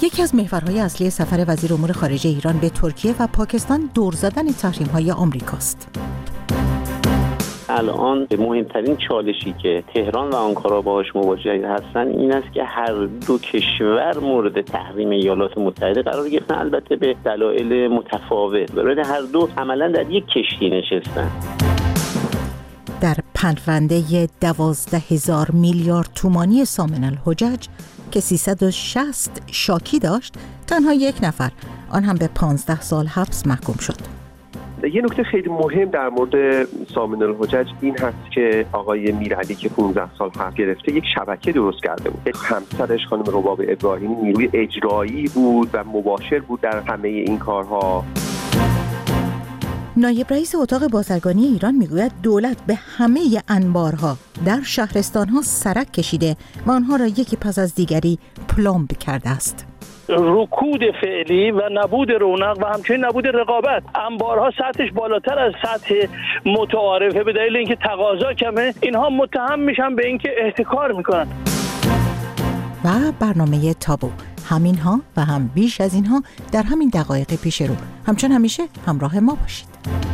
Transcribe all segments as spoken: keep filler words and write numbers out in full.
یکی از محورهای اصلی سفر وزیر امور خارجه ایران به ترکیه و پاکستان دور زدن تحریم‌های آمریکاست. الان مهمترین چالشی که تهران و آنکارا باهاش مواجه هستن این است که هر دو کشور مورد تحریم ایالات متحده قرار گرفتن، البته به دلایل متفاوت. برای هر دو عملاً در یک کشتی نشستن. در پرونده دوازده هزار میلیارد تومانی سامن الحجج که سیصد و شصت شاکی داشت، تنها یک نفر، آن هم به پانزده سال حبس محکوم شد. یه نکته خیلی مهم در مورد سامن الحجج این هست که آقای میرعلی که پانزده سال حبس گرفته یک شبکه درست کرده بود. همسرش خانم رباب ابراهیمی نیروی اجرایی بود و مباشر بود در همه این کارها. نایب رئیس اتاق بازرگانی ایران میگوید دولت به همه انبارها در شهرستانها سرک کشیده و آنها را یکی پس از دیگری پلمب کرده است. رکود فعلی و نبود رونق و همچنین نبود رقابت، انبارها سطحش بالاتر از سطح متعارفه به دلیل اینکه تقاضا کمه، اینها متهم میشن به اینکه احتکار میکنن. و برنامه تابو، همینها و هم بیش از اینها در همین دقایق پیش رو. همچون همیشه همراه ما باشید.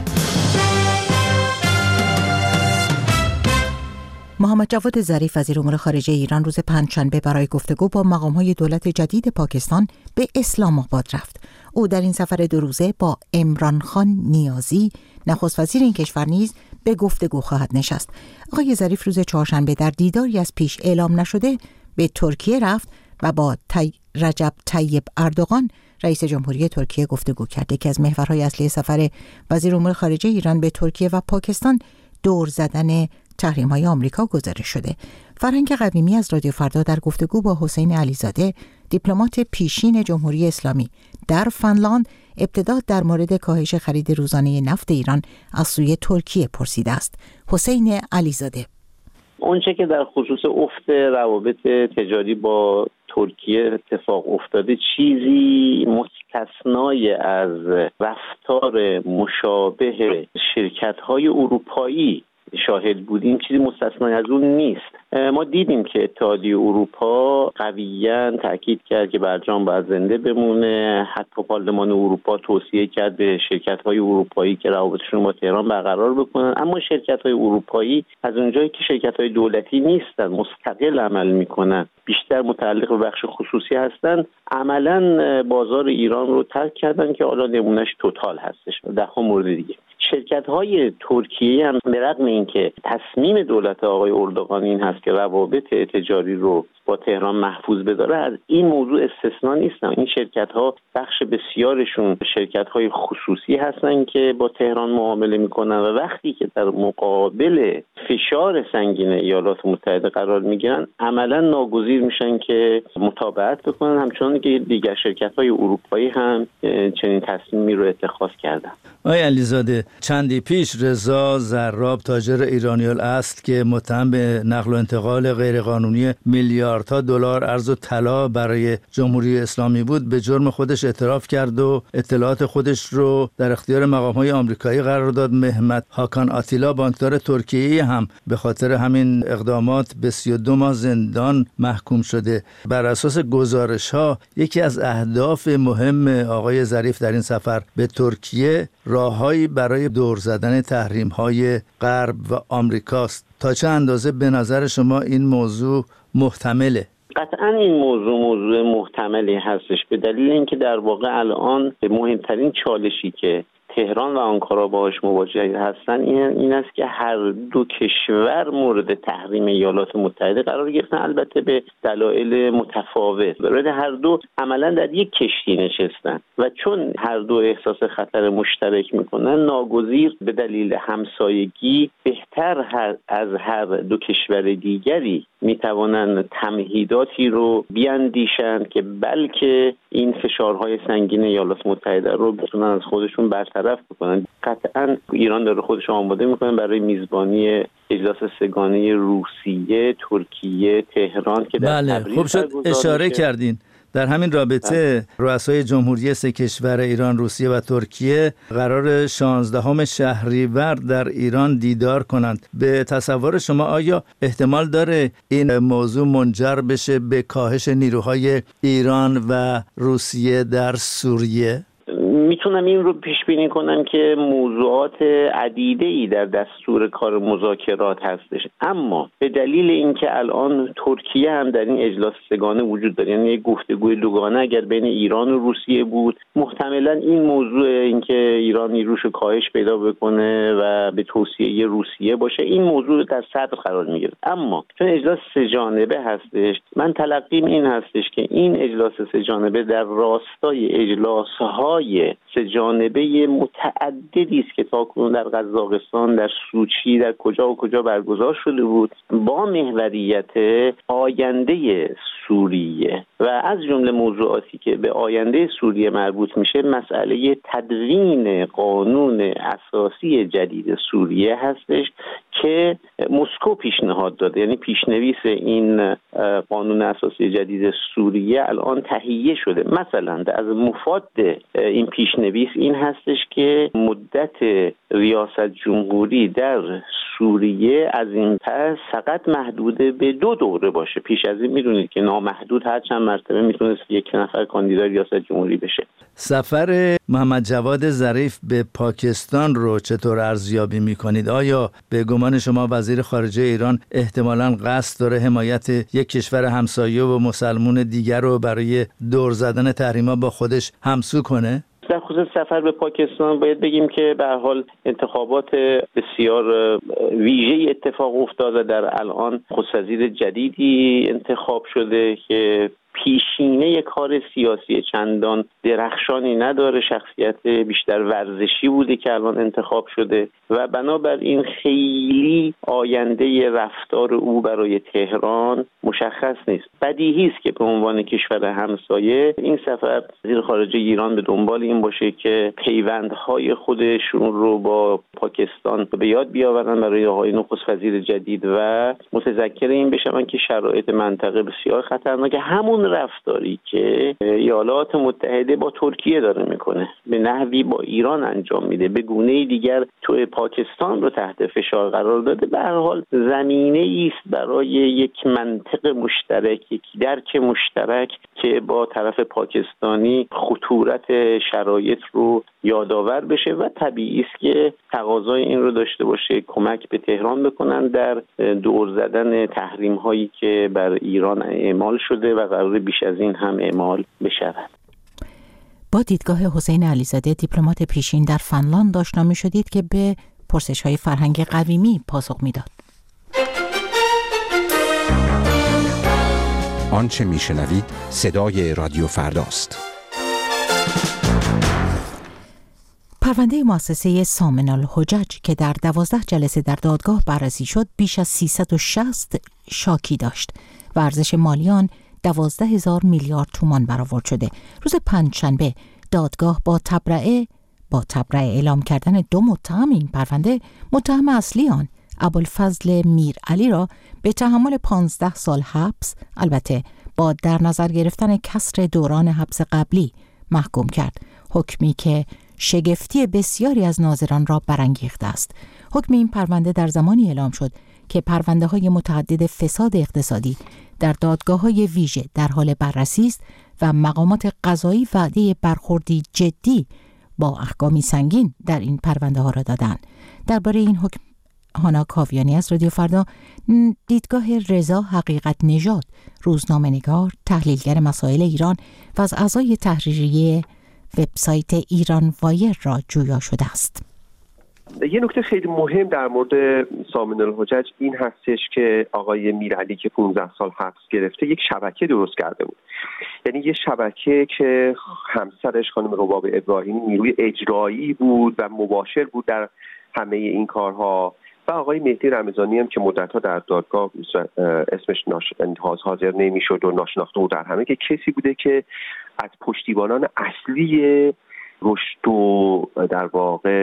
محمد جواد ظریف وزیر امور خارجه ایران روز پنجشنبه برای گفتگو با مقام‌های دولت جدید پاکستان به اسلام آباد رفت. او در این سفر دو روزه با عمران خان نیازی، نخست وزیر این کشور نیز به گفتگو خواهد نشست. آقای ظریف روز چهارشنبه در دیداری از پیش اعلام نشده به ترکیه رفت و با تی... رجب طیب اردوغان رئیس جمهوری ترکیه گفتگو کرد. یکی از محورهای اصلی سفر وزیر امور خارجه ایران به ترکیه و پاکستان دور زدن تحریم‌های آمریکا گزارش شده. فرهنگ قویمی از رادیو فردا در گفتگو با حسین علیزاده، دیپلمات پیشین جمهوری اسلامی در فنلاند، ابتدا در مورد کاهش خرید روزانه نفت ایران از سوی ترکیه پرسیده است. حسین علیزاده: اونچه که در خصوص افت روابط تجاری با ترکیه اتفاق افتاده چیزی مستثنای از رفتار مشابه شرکت‌های اروپایی شاهد بودیم، چیزی مستثنای از اون نیست. ما دیدیم که اتحادیه اروپا قویاً تاکید کرد که برجام باید زنده بمونه. حتی پارلمان اروپا توصیه کرد به شرکت‌های اروپایی که روابطشون با تهران برقرار بکنن، اما شرکت‌های اروپایی از اونجایی که شرکت‌های دولتی نیستن، مستقل عمل میکنن، بیشتر متعلق به بخش خصوصی هستن، عملاً بازار ایران رو ترک کردن که حالا نمونهش توتال هستش و ده ها مورد دیگه. شرکت‌های ترکیه هم به رغم اینکه تصمیم دولت آقای اردوغان این هست که روابط تجاری رو با تهران محفوظ بداره، از این موضوع استثنا نیستن. این شرکت‌ها بخش بسیارشون شرکت‌های خصوصی هستن که با تهران معامله میکنن و وقتی که در مقابل فشار سنگین ایالات متحده قرار میگیرن، عملاً ناگزیر میشن که متابعت بکنن، همچنان که دیگر شرکت‌های اروپایی هم چنین تصمیمی رو اتخاذ کردن. آقای علیزاده، چندی پیش رضا زراب، تاجر ایرانی الاصل که متهم به نقل و انتقال غیرقانونی میلیاردها دلار ارز و طلا برای جمهوری اسلامی بود، به جرم خودش اعتراف کرد و اطلاعات خودش رو در اختیار مقام‌های آمریکایی قرار داد. مهمت هاکان آتیلا، بانکدار ترکیه‌ای، هم به خاطر همین اقدامات به سی و دو ماه زندان محکوم شده. بر اساس گزارش‌ها یکی از اهداف مهم آقای ظریف در این سفر به ترکیه راههایی برای دور زدن تحریم‌های غرب و آمریکاست. تا چه اندازه به نظر شما این موضوع محتمله؟ قطعاً این موضوع موضوع محتملی هستش، به دلیل اینکه در واقع الان مهمترین چالشی که تهران و آنکارا باهاش مواجه هستن این این است که هر دو کشور مورد تحریم ایالات متحده قرار گرفتن، البته به دلایل متفاوت. برای هر دو عملا در یک کشتی نشستن و چون هر دو احساس خطر مشترک میکنن، ناگزیر به دلیل همسایگی بهتر هر از هر دو کشور دیگری میتوانند تمهیداتی رو بیاندیشند که بلکه این فشارهای سنگین ایالات متحده رو بتونن از خودشون برطرف بکنن. قطعا ایران داره خودش آماده میکنه برای میزبانی اجلاس سه‌گانه روسیه، ترکیه، تهران که در بله، خوب شد اشاره کردین. در همین رابطه رؤسای جمهوری سه کشور ایران، روسیه و ترکیه قرار شانزدهم شهریور در ایران دیدار کنند. به تصور شما آیا احتمال داره این موضوع منجر بشه به کاهش نیروهای ایران و روسیه در سوریه؟ میتونم این رو پیش بینی کنم که موضوعات عدیده‌ای در دستور کار مذاکرات هستش، اما به دلیل اینکه الان ترکیه هم در این اجلاس سگانه وجود داره، یعنی یک گفتگوی دوگانه اگر بین ایران و روسیه بود، محتملا این موضوع اینکه ایران نیروش کاهش پیدا بکنه و به توصیه روسیه باشه، این موضوع در صدر قرار میگیره. اما چون اجلاس سه جانبه هستش، من تلقیم این هستش که این اجلاس سه جانبه در راستای اجلاس‌های سه جانبه متعددی است که تاکنون در قزاقستان، در سوچی، در کجا و کجا برگزار شده بود، با محوریت آینده سوریه و از جمله موضوعاتی که به آینده سوریه مربوط میشه مسئله تدوین قانون اساسی جدید سوریه هستش که مسکو پیشنهاد داده. یعنی پیشنویس این قانون اساسی جدید سوریه الان تهیه شده. مثلا از مفاد این پیشنویس این هستش که مدت ریاست جمهوری در سوریه از این پس فقط محدود به دو دوره باشه. پیش از این میدونید که نامحدود هر چند مرتبه میتونست یک نفر کاندیدای ریاست جمهوری بشه. سفر محمد جواد ظریف به پاکستان رو چطور ارزیابی میکنید؟ آیا به گمان شما وزیر خارجه ایران احتمالاً قصد داره حمایت یک کشور همسایه و مسلمون دیگر رو برای دور زدن تحریما با خودش همسو کنه؟ در خصوص سفر به پاکستان باید بگیم که به هر حال انتخابات بسیار ویژه‌ای اتفاق افتاده. در الان نخست وزیر جدیدی انتخاب شده که پیشینه کار سیاسی چندان درخشانی نداره، شخصیت بیشتر ورزشی بوده که الان انتخاب شده و بنابراین خیلی آینده رفتار او برای تهران مشخص نیست. بدیهی است که به عنوان کشور همسایه این سفر وزیر خارجه ایران به دنبال این باشه که پیوندهای خودشون رو با پاکستان به یاد بیاورن برای آقای نخست وزیر جدید و متذکر این بشن که شرایط منطقه بسیار خطرناکه. همون رفتاری که ایالات متحده با ترکیه داره میکنه به نحوی با ایران انجام میده، به گونه دیگر تو پاکستان رو تحت فشار قرار داده، به هر حال زمینه است برای یک منطق مشترک، یک درک مشترک که با طرف پاکستانی خطورت شرایط رو یادآور بشه و طبیعی است که تقاضای این رو داشته باشه کمک به تهران بکنن در دور زدن تحریم هایی که بر ایران اعمال شده و قرار بیش از این هم اعمال بشود. با دیدگاه حسین علیزاده دیپلمات پیشین در فنلاند آشنا می‌شدید که به پرسش‌های فرهنگ قویمی پاسخ میداد. آنچه میشنوید صدای رادیو فرداست. پرونده مؤسسه سامن الحجج که در دوازده جلسه در دادگاه بررسی شد بیش از سیصد و شصت شاکی داشت و ارزش مالی آن دوازده هزار میلیارد تومان برآورد شده. روز پنجشنبه دادگاه با تبرئه با تبرئه اعلام کردن دو متهم این پرونده، متهم اصلی آن ابوالفضل میرعلی را به تحمل پانزده سال حبس، البته با در نظر گرفتن کسر دوران حبس قبلی، محکوم کرد. حکمی که شگفتی بسیاری از ناظران را برانگیخته است. حکم این پرونده در زمانی اعلام شد که پرونده های متعدد فساد اقتصادی در دادگاه های ویژه در حال بررسی است و مقامات قضایی وعده برخوردی جدی با احکامی سنگین در این پرونده ها را دادند. درباره این حکم هانا کاویانی از رادیو فردا، دیدگاه رضا حقیقت نژاد، روزنامه‌نگار، تحلیلگر مسائل ایران و از اعضای تحریریه وبسایت ایران وایر را جویا شده است. یه نکته خیلی مهم در مورد سامن الحجج این هستش که آقای میرعلی که پانزده سال حبس گرفته یک شبکه درست کرده بود. یعنی یه شبکه که همسرش خانم رباب ابراهیمی نیروی اجرایی بود و مباشر بود در همه این کارها و آقای مهدی رمضانی هم که مدت‌ها در دادگاه اسمش ناش... حاضر نمی‌شد و ناشناخته بود در همه، که کسی بوده که از پشتیبانان اصلی رشد و در واقع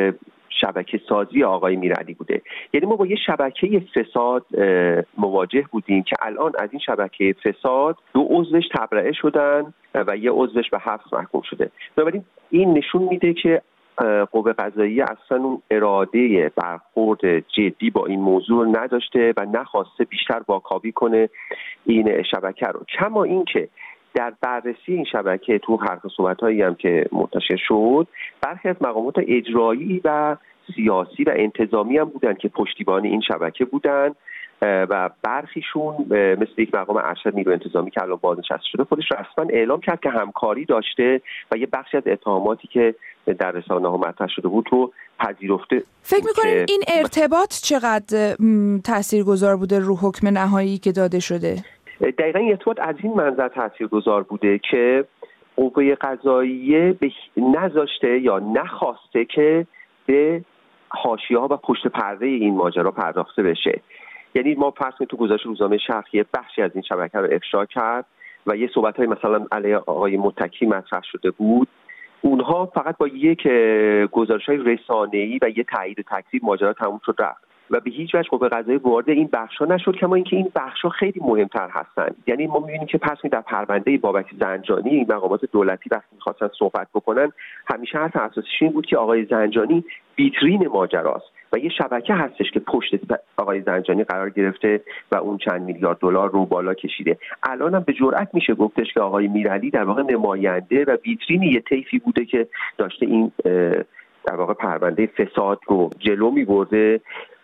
شبکه سازی آقای میرعلی بوده. یعنی ما با یه شبکه فساد مواجه بودیم که الان از این شبکه فساد دو عضوش تبرئه شدن و یه عضوش به حبس محکوم شده. بنابراین این نشون میده که قوه قضاییه اصلا اون اراده برخورد جدی با این موضوع نداشته و نخواسته بیشتر واکاوی کنه این شبکه رو. کما اینکه در بررسی این شبکه تو حرف و صحبت‌هایی هم که منتشر شد، برخی از مقامات اجرایی و سیاسی و انتظامی هم بودن که پشتیبان این شبکه بودن و برخیشون مثل یک مقام ارشد نیروی انتظامی که الان بازنشسته شده خودش رسما اعلام کرد که همکاری داشته و یه بخشی از اتهاماتی که در رسانه‌ها مطرح شده بود رو پذیرفته. فکر می‌کنید این ارتباط چقدر تاثیرگذار بوده رو حکم نهایی که داده شده؟ دقیقاً این ارتباط از این منظر تاثیرگذار بوده که قوه قضاییه نذاشته یا نخواسته که به حاشیه‌ها و پشت پرده این ماجرا پرداخته بشه. یعنی ما فرض کنیم تو گزارش روزنامه شرق یه بخشی از این شبکه رو افشا کرد و یه صحبت‌های مثلا علیه آقای متکی مطرح شده بود، اونها فقط با یک گزارش‌های رسانه‌ای و یه تایید و تکذیب ماجرا تموم شد رفت و به هیچ وجه قوه قضاییه وارد این بخشا نشد. کما اینکه این بخشا خیلی مهمتر هستن. یعنی ما می‌بینیم که پس می در پرونده بابک زنجانی مقامات دولتی وقتی می‌خواستن صحبت بکنن همیشه حرف اساسیش این بود که آقای زنجانی ویترین ماجراست و یه شبکه هستش که پشت آقای زنجانی قرار گرفته و اون چند میلیارد دلار رو بالا کشیده. الان هم به جرئت میشه گفتش که آقای میرعلی در واقع نماینده و ویترین یه طیفی بوده که داشته این در واقع پرونده فساد رو جلو می‌برده،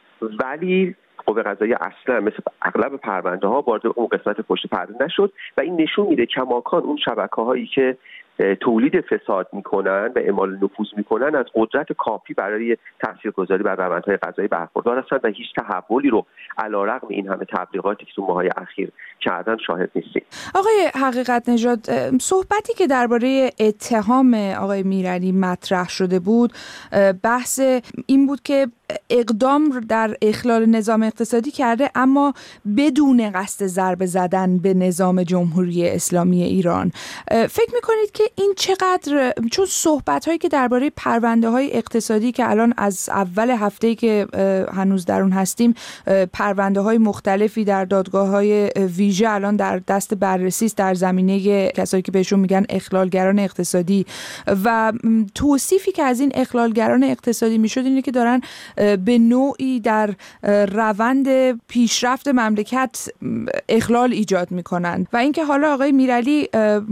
ولی قوه قضاییه اصلا مثل اغلب پرونده ها وارد اون قسمت پشت پرده نشد و این نشون میده کماکان اون شبکه‌هایی که تولید فساد میکنن و اعمال نفوذ میکنن از قدرت کافی برای تاثیرگذاری بر روندهای قضایی برخوردار هستند و هیچ تحولی رو علیرغم این همه تبلیغاتی که تو ماهای اخیر کردن شاهد نیستیم. آقای حقیقت نژاد، صحبتی که درباره اتهام آقای میرعلی مطرح شده بود بحث این بود که اقدام در اخلال نظام اقتصادی کرده اما بدون قصد ضربه زدن به نظام جمهوری اسلامی ایران. فکر میکنید که این چقدر، چون صحبت هایی که درباره پرونده های اقتصادی که الان از اول هفته‌ای که هنوز در اون هستیم پرونده های مختلفی در دادگاه های ویژه الان در دست بررسی است در زمینه کسایی که بهشون میگن اخلالگران اقتصادی و توصیفی که از این اخلالگران اقتصادی میشد اینه که دارن به نوعی در روند پیشرفت مملکت اخلال ایجاد میکنن و اینکه حالا آقای میرعلی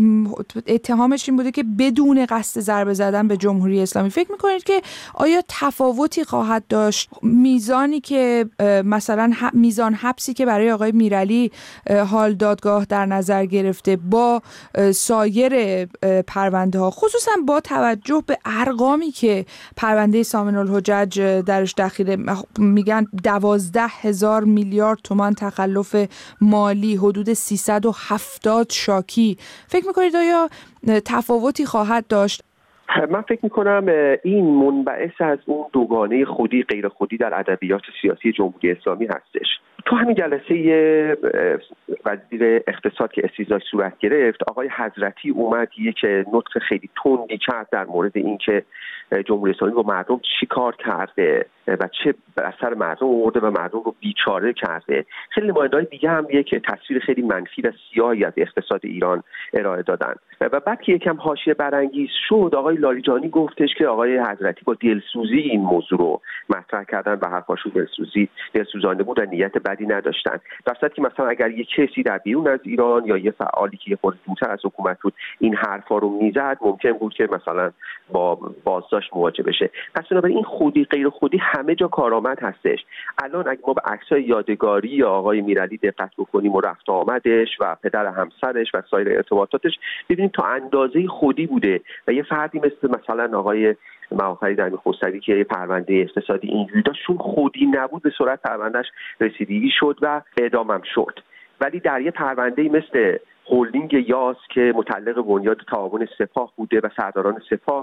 اتهامش این بوده که بدون قصد ضربه زدن به جمهوری اسلامی. فکر میکنید که آیا تفاوتی خواهد داشت میزانی که مثلا میزان حبسی که برای آقای میرعلی حال دادگاه در نظر گرفته با سایر پرونده ها، خصوصا با توجه به ارقامی که پرونده سامن الحجج درش دخیله، میگن دوازده هزار میلیارد تومان تخلف مالی، حدود سیصد و هفتاد شاکی، فکر میکنید آیا تفاوتی خواهد داشت؟ من فکر میکنم این منبعث از اون دوگانه خودی غیر خودی در ادبیات سیاسی جمهوری اسلامی هستش. تو همین جلسه وزیر اقتصاد که استیضاح صورت گرفت، آقای حضرتی اومد یک نطق خیلی تندی کرد در مورد اینکه جمهوری اسلامی با مردم چی کار کرده و چه بر اثر مردم آورده و مردم رو بیچاره کرده. خیلی نماینده‌های دیگه هم یک تصویر خیلی منفی و سیاهی از اقتصاد ایران ارائه دادن و بعد که یکم حاشیه برانگیز شد آقای لاریجانی گفتش که آقای حضرتی با دلسوزی این موضوع رو مطرح کردن و حرفاشون دلسوزی دلسوزانه بود و نیت بدی نداشتن، در صورتی که مثلا اگر یک کسی در بیرون از ایران یا یه فعالی که یه خورده دورتر از حکومت بود این حرفا رو میزد ممکن بود که مثلا با بازداشت مواجه بشه. پس بنابراین این خودی غیر خودی همه جا کارآمد هستش. الان اگه ما به عکسای یادگاری یا آقای میرعلی دقت بکنیم و رفت آمدش و پدر همسرش و سایر ارتباطاتش ببینیم تا اندازه خودی بوده و یه فردی مثل مثلا آقای معافری در خسروی که پرونده اقتصادی اینجوری داشت چون خودی نبود به سرعت پروندهش رسیدگی شد و اعدامم شد. ولی در یه پرونده مثل هلدینگ یاس که متعلق بنیاد تعاون سپاه بوده و سرداران سپاه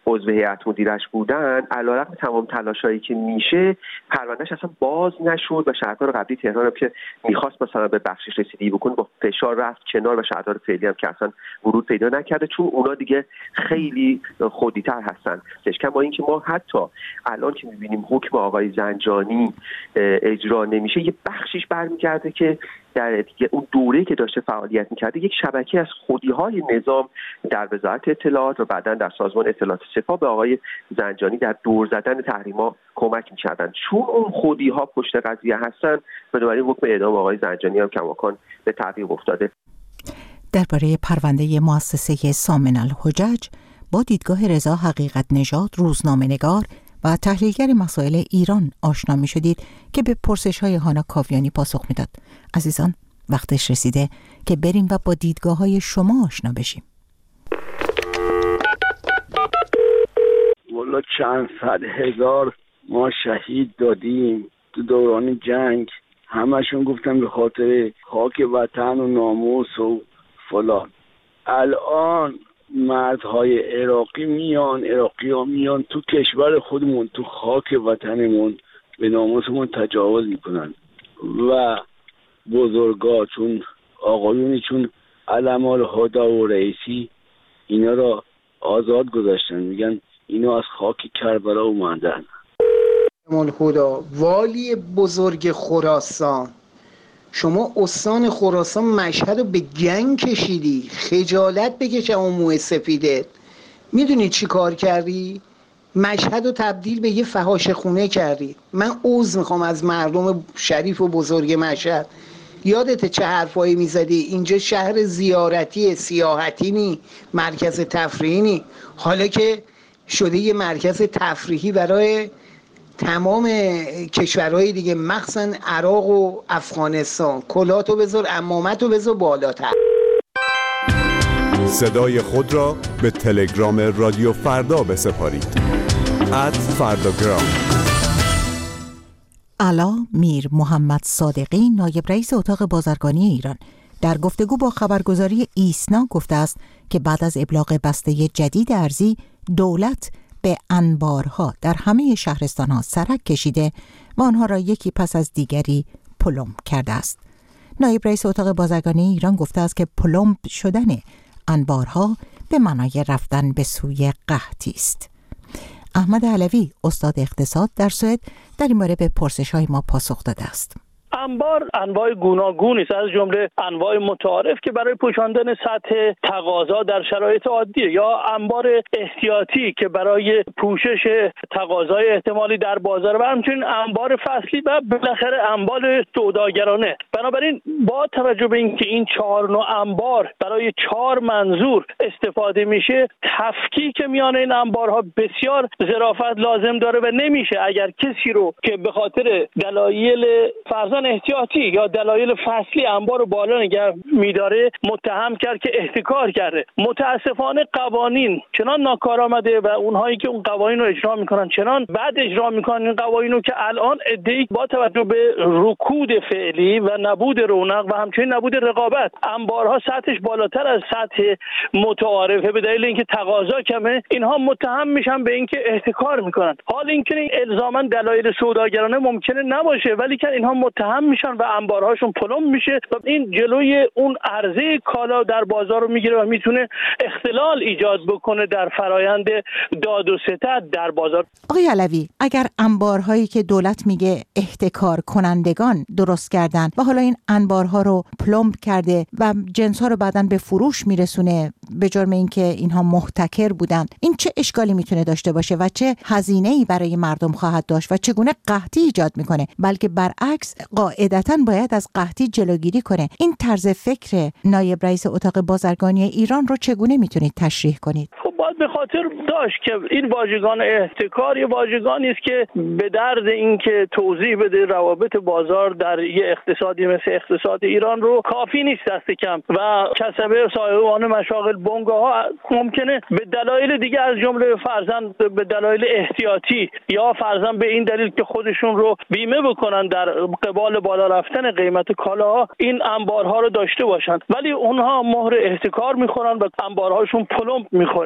عضو هیئت مدیرش بودن، علیرغم تمام تلاشایی که میشه پروندهش اصلا باز نشد و شهردار قبلی تهران هم که میخواست مثلا به بخشش رسیدگی بکنه با فشار رفت کنار و شهردار فعلی هم که اصلا ورود پیدا نکرده، چون اونا دیگه خیلی خودی‌تر هستن. با اینکه ما حتی الان که میبینیم حکم آقای زنجانی اجرا نمیشه، یه بخشیش برمیگرده که در اون دوره‌ای که داشته فعالیت میکرده یک شبکه از خودی‌های نظام در وزارت اطلاعات و بعداً در سازمان اطلاعات سپاه به آقای زنجانی در دور زدن تحریم‌ها کمک میکردن. چون اون خودی‌ها پشت قضیه هستن، بنابراین حکم اعدام آقای زنجانی هم کماکان به تعویق افتاده. درباره پرونده مؤسسه سامن الحجج با دیدگاه رضا حقیقت نژاد، روزنامه‌نگار و تحلیلگر مسائل ایران آشنا می شدید که به پرسش‌های هانا کاویانی پاسخ میداد. عزیزان، وقتش رسیده که بریم و با دیدگاه‌های شما آشنا بشیم. والا چند صد هزار ما شهید دادیم تو دوران جنگ، همشون گفتم به خاطر خاک وطن و ناموس و فلان. الان مردهای عراقی میان، عراقی ها میان تو کشور خودمون، تو خاک وطنمون به ناموسمون تجاوز میکنن و بزرگا چون آقایونی چون علم الهدا و رئیسی اینا را آزاد گذاشتن، میگن اینا از خاک کربلا اومدن. الهدا والی بزرگ خراسان، شما استان خراسان مشهد رو به گنگ کشیدی، خجالت بکش اون موی سفیدت. میدونی چی کار کردی؟ مشهد رو تبدیل به یه فحاشه خونه کردی. من عذر میخوام از مردم شریف و بزرگ مشهد. یادته چه حرفایی میزدی؟ اینجا شهر زیارتی سیاحتی نی، مرکز تفریحی نی. حالا که شده یه مرکز تفریحی برای تمام کشورهای دیگه، مخصوصا عراق و افغانستان. کلاتو بذار، عمامتو بذار بالاتر. صدای خود را به تلگرام رادیو فردا بسپارید. ات فرداگرام. علا میر محمد صادقی، نایب رئیس اتاق بازرگانی ایران، در گفتگو با خبرگزاری ایسنا گفته است که بعد از ابلاغ بسته جدید ارزی، دولت به انبارها در همه شهرستان‌ها سرک کشیده و آنها را یکی پس از دیگری پلم کرده است. نایب رئیس اتاق بازرگانی ایران گفته است که پلم شدن انبارها به معنای رفتن به سوی قحطی است. احمد علوی، استاد اقتصاد در سوئد، در این باره به پرسش‌های ما پاسخ داده است. انبار انواع گوناگونی است، از جمله انواع متعارف که برای پوشاندن سطح تقاضا در شرایط عادیه، یا انبار احتیاطی که برای پوشش تقاضای احتمالی در بازار، و همچنین انبار فصلی و بالاخره انبار سوداگرانه. بنابراین با توجه به اینکه این چهار نوع انبار برای چهار منظور استفاده میشه، تفکیک میان این انبارها بسیار ظرافت لازم داره و نمیشه اگر کسی رو که به خاطر دلایل فرضاً احتیاطی یا دلایل فصلی انبار رو بالا نگه میداره متهم کرد که احتکار کرده. متاسفانه قوانین چنان ناکارآمده و اونهایی که اون قوانین رو اجرا میکنن چنان بد اجرا میکنن این قوانین رو که الان ادعی با توجه به رکود فعلی و نبود رونق و همچنین نبود رقابت، انبارها سطحش بالاتر از سطح متعارفه به دلیل اینکه تقاضا کمه، اینها متهم میشن به اینکه احتکار میکنن. حال اینکه این الزاما دلایل سوداگرانه ممکنه نباشه، ولی که اینها متهم میشن و انبارهاشون پلم میشه و این جلوی اون عرضه کالا در بازار رو میگیره و میتونه اختلال ایجاد بکنه در فرایند داد و ستد در بازار. آقای علوی، اگر انبارهایی که دولت میگه احتکار کنندگان درست کردن و حالا این انبارها رو پلم کرده و جنس‌ها رو بعداً به فروش میرسونه به جرم اینکه اینها محتکر بودن، این چه اشکالی میتونه داشته باشه و چه هزینه‌ای برای مردم خواهد داشت و چگونه قحطی ایجاد میکنه؟ بلکه برعکس قاعدتاً باید از قحطی جلوگیری کنه. این طرز فکر نایب رئیس اتاق بازرگانی ایران رو چگونه میتونید تشریح کنید؟ خب باید به خاطر داشت که این واژگان احتکار یه واژگانی است که به درد این که توضیح بده روابط بازار در یه اقتصادی مثل اقتصاد ایران رو کافی نیست دست کم، و کسبه صاحبان مشاغل بنگاه‌ها ممکنه به دلایل دیگه از جمله فرضاً به دلایل احتیاطی یا فرضاً به این دلیل که خودشون رو بیمه بکنن در قبال بالا رفتن قیمت کالاها این انبارها رو داشته باشن، ولی اونها مهر احتکار میخورن و انبارهاشون پلم میخوره. یعنی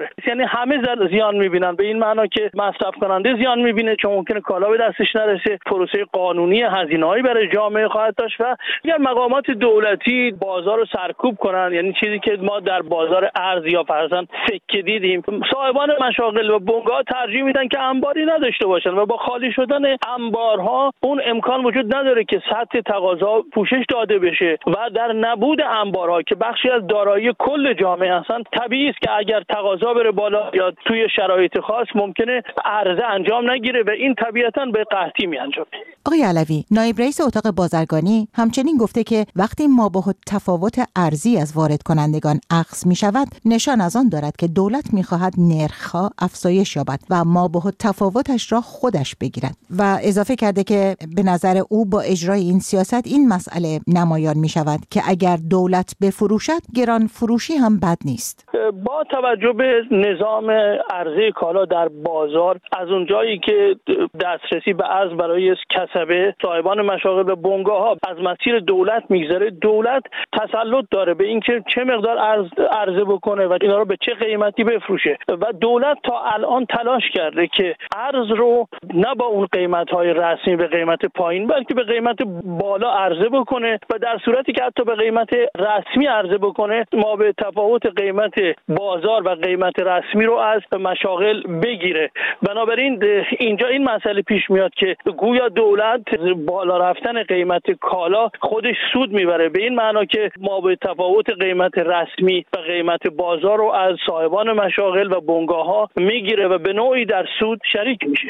همه زیان میبینن، به این معنا که مصرف کننده زیان میبینه چون ممکنه کالا به دستش نرسه، پروسه قانونی هزینه‌هایی برای جامعه خواهد داشت و اگر مقامات دولتی بازار رو سرکوب کنن، یعنی چیزی که ما در بازار ارز یا فرضاً سکه دیدیم، صاحبان مشاغل و بنگاه ترجیح میدن که انباری نداشته باشن و با خالی شدن انبارها اون امکان وجود نداره که سطح تقاضا پوشش داده بشه و در نبود انبارها که بخشی از دارایی کل جامعه هستن، طبیعی است که اگر تقاضا بره بالا یا توی شرایط خاص ممکنه عرضه انجام نگیره و این طبیعتاً به قحطی میانجامه. آقای علوی، نایب رئیس اتاق بازرگانی همچنین گفته که وقتی مابعد تفاوت ارزی از وارد کنندگان اخذ می شود، نشان از آن دارد که دولت می خواهد نرخ‌ها افزایش یابد و مابعد تفاوتش را خودش بگیرد و اضافه کرده که به نظر او با اجرای این سیاست این مسئله نمایان می شود که اگر دولت بفروشد، گران فروشی هم بد نیست. با توجه به نظام عرضه کالا در بازار، از اونجایی که دسترسی به ارز برای کسبه، صاحبان مشاغل و بنگاه‌ها از مسیر دولت میگذره، دولت تسلط داره به اینکه چه مقدار ارز عرضه بکنه و اینا رو به چه قیمتی بفروشه و دولت تا الان تلاش کرده که ارز رو نه با اون قیمت‌های رسمی به قیمت پایین بلکه به قیمت بالا عرضه بکنه و در صورتی که حتی به قیمت رسمی عرضه بکنه، ما به تفاوت قیمت بازار و قیمت رسمی رو از مشاغل بگیره. بنابراین اینجا این مسئله پیش میاد که گویا دولت بالا رفتن قیمت کالا خودش سود میبره، به این معنا که ما به تفاوت قیمت رسمی و قیمت بازار رو از صاحبان مشاغل و بنگاه‌ها میگیره و به نوعی در سود شریک میشه.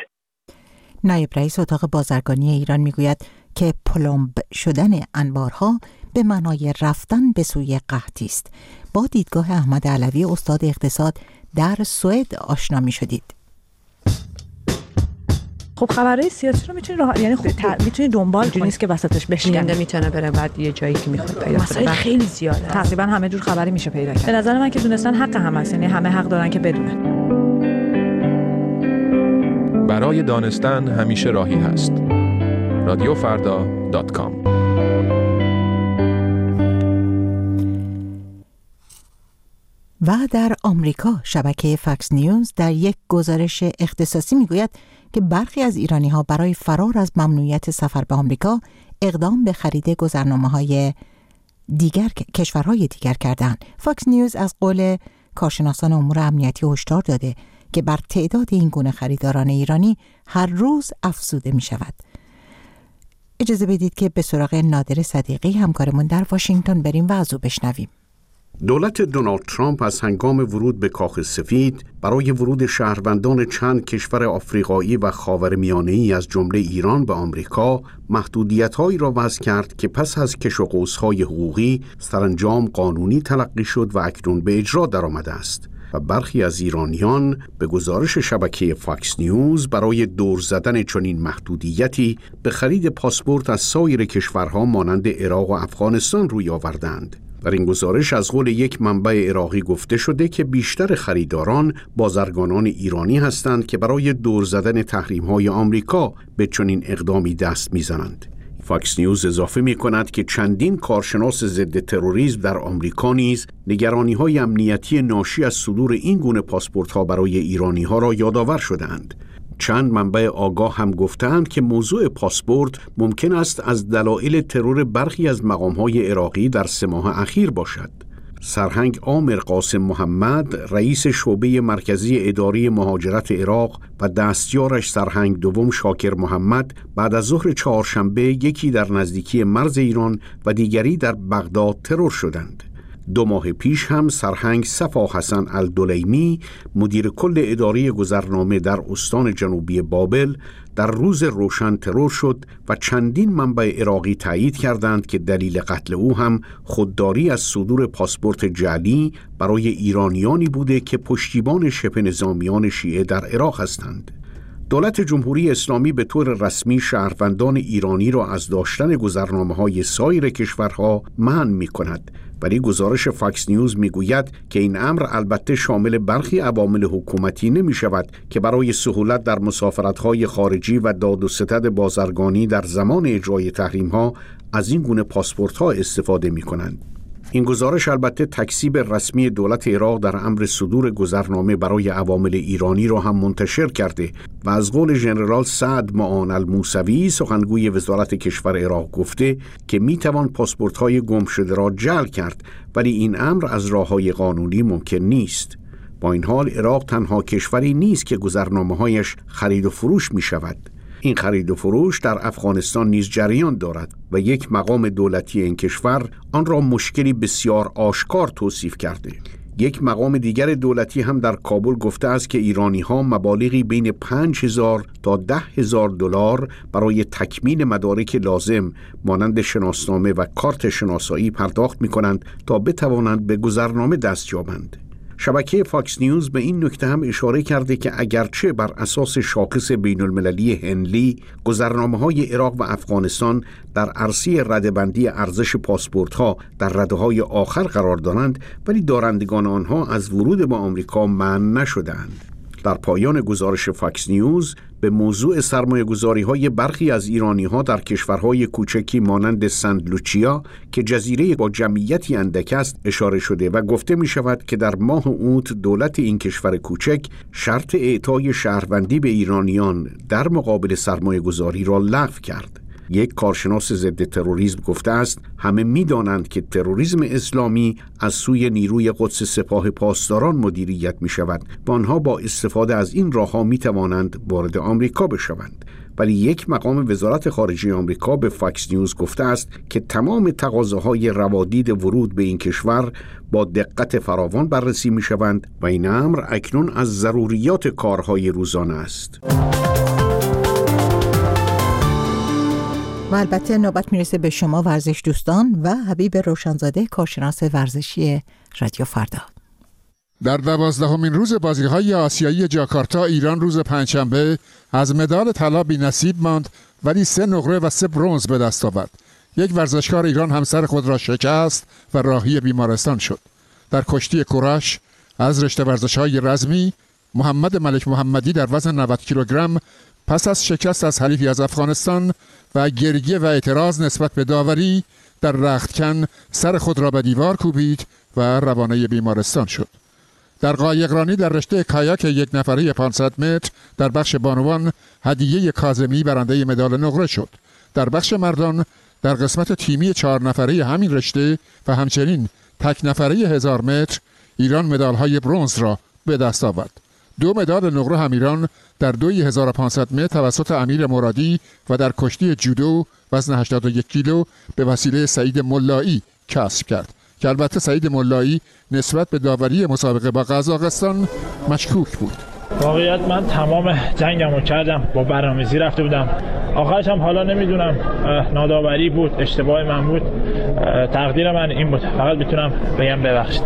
نایب رئیس اتاق بازرگانی ایران میگوید که پلمب شدن انبارها به معنای رفتن به سوی قحطی است. با دیدگاه احمد علوی استاد اقتصاد در سوئد آشنا میشدید. خب خبرهای سیاسی رو میتونی راه یعنی خب میتونی دنبال کنی، نیست که وسطش بشکنی، میتونه بره بعد یه جایی که میخواد پیدا کنه. مسائل خیلی زیاده، تقریبا همه جور خبری میشه پیدا کرد. به نظر من که دونستن حق همه است، یعنی همه حق دارن که بدونن. برای دانستن همیشه راهی هست. رادیو فردا دات کام. و در آمریکا شبکه فاکس نیوز در یک گزارش اختصاصی میگوید که برخی از ایرانی‌ها برای فرار از ممنوعیت سفر به آمریکا اقدام به خرید گذرنامه‌های دیگر کشورهای دیگر کردند. فاکس نیوز از قول کارشناسان امور امنیتی هشدار داده که بر تعداد این گونه خریداران ایرانی هر روز افزوده می شود. اجازه بدید که به سراغ نادر صدیقی همکارمون در واشنگتن بریم و از او بشنویم. دولت دونالد ترامپ از هنگام ورود به کاخ سفید برای ورود شهروندان چند کشور آفریقایی و خاورمیانه‌ای از جمله ایران به آمریکا محدودیت‌هایی را وضع کرد که پس از کش و قوس‌های حقوقی سرانجام قانونی تلقی شد و اکنون به اجرا درآمده است. و برخی از ایرانیان به گزارش شبکه فاکس نیوز برای دور زدن چنین محدودیتی به خرید پاسپورت از سایر کشورها مانند عراق و افغانستان روی آوردند. در این گزارش از قول یک منبع عراقی گفته شده که بیشتر خریداران بازرگانان ایرانی هستند که برای دور زدن تحریم‌های آمریکا به چنین اقدامی دست می‌زنند. فاکس نیوز اضافه می کند که چندین کارشناس ضد تروریسم در آمریکا نیز نگرانی‌های امنیتی ناشی از صدور این گونه پاسپورت‌ها برای ایرانی‌ها را یادآور شدند. چند منبع آگاه هم گفتند که موضوع پاسپورت ممکن است از دلایل ترور برخی از مقام‌های عراقی در سه ماه اخیر باشد. سرهنگ عامر قاسم محمد، رئیس شعبه مرکزی اداری مهاجرت عراق و دستیارش سرهنگ دوم شاکر محمد بعد از ظهر چهارشنبه یکی در نزدیکی مرز ایران و دیگری در بغداد ترور شدند. دو ماه پیش هم سرهنگ صفا حسن الدلیمی، مدیر کل اداره گذرنامه در استان جنوبی بابل، در روز روشن ترور شد و چندین منبع عراقی تایید کردند که دلیل قتل او هم خودداری از صدور پاسپورت جعلی برای ایرانیانی بوده که پشتیبان شبه نظامیان شیعه در عراق هستند. دولت جمهوری اسلامی به طور رسمی شهروندان ایرانی را از داشتن گذرنامه‌های سایر کشورها منع می‌کند، ولی گزارش فاکس نیوز میگوید که این امر البته شامل برخی عوامل حکومتی نمی‌شود که برای سهولت در مسافرت‌های خارجی و داد و ستد بازرگانی در زمان اجرای تحریم‌ها از این گونه پاسپورت‌ها استفاده می‌کنند. این گزارش البته تکذیب رسمی دولت عراق در امر صدور گذرنامه برای عوامل ایرانی را هم منتشر کرده و از قول ژنرال سعد معان الموسوی سخنگوی وزارت کشور عراق گفته که میتوان پاسپورت‌های گم شده را جعل کرد، ولی این امر از راه‌های قانونی ممکن نیست. با این حال عراق تنها کشوری نیست که گذرنامه‌هایش خرید و فروش می‌شود. این خرید و فروش در افغانستان نیز جریان دارد و یک مقام دولتی این کشور آن را مشکلی بسیار آشکار توصیف کرده. یک مقام دیگر دولتی هم در کابل گفته است که ایرانی‌ها مبالغی بین پنج هزار تا ده هزار دلار برای تکمیل مدارک لازم مانند شناسنامه و کارت شناسایی پرداخت می‌کنند تا بتوانند به گذرنامه دست یابند. شبکه فاکس نیوز به این نکته هم اشاره کرده که اگرچه بر اساس شاخص بین المللی هنلی گذرنامه‌های عراق و افغانستان در عرصه رده‌بندی ارزش پاسپورت‌ها در رده‌های آخر قرار دارند، ولی دارندگان آنها از ورود به آمریکا منع نشدند. در پایان گزارش فاکس نیوز به موضوع سرمایه‌گذاری‌های برخی از ایرانی‌ها در کشورهای کوچکی مانند سنت لوچیا که جزیره با جمعیتی اندک است اشاره شده و گفته می‌شود که در ماه اوت دولت این کشور کوچک شرط اعطای شهروندی به ایرانیان در مقابل سرمایه‌گذاری را لغو کرد. یک کارشناس ضد تروریسم گفته است همه می‌دانند که تروریسم اسلامی از سوی نیروی قدس سپاه پاسداران مدیریت می‌شود و آنها با استفاده از این راه‌ها می‌توانند وارد آمریکا بشوند. ولی یک مقام وزارت خارجه آمریکا به فاکس نیوز گفته است که تمام تقاضاهای روادید ورود به این کشور با دقت فراوان بررسی می‌شوند و این امر اکنون از ضروریات کارهای روزانه است. و البته نوبت میرسه به شما ورزش دوستان و حبیب روشنزاده کارشناس ورزشی رادیو فردا. در دوازدهمین روز بازی‌های آسیایی جاکارتا ایران روز پنجشنبه از مدال طلا بی‌نصیب ماند، ولی سه نقره و سه برنز به دست آورد. یک ورزشکار ایران همسر خود را شکست و راهی بیمارستان شد. در کشتی کورش از رشته ورزش‌های رزمی محمد ملک محمدی در وزن نود کیلوگرم پس از شکست از حریفی از افغانستان و گریه و اعتراض نسبت به داوری در رختکن سر خود را به دیوار کوبید و روانه بیمارستان شد. در قایقرانی در رشته کایاک یک نفره پانصد متر در بخش بانوان هدیه کاظمی برنده مدال نقره شد. در بخش مردان در قسمت تیمی چهار نفره همین رشته و همچنین تک نفره هزار متر ایران مدال‌های برنز را به دست آورد. دو مدال نقره هم ایران در دوی هزار و پانصد متر توسط امیر مرادی و در کشتی جودو وزن هشتاد و یک کیلو به وسیله سعید ملایی کسب کرد که البته سعید ملایی نسبت به داوری مسابقه با قزاقستان مشکوک بود. واقعیت من تمام جنگمو کردم، با برنامه‌ریزی رفته بودم، آخرش هم حالا نمیدونم ناداوری بود، اشتباه من بود، تقدیر من این بود، فقط میتونم بگم ببخشید.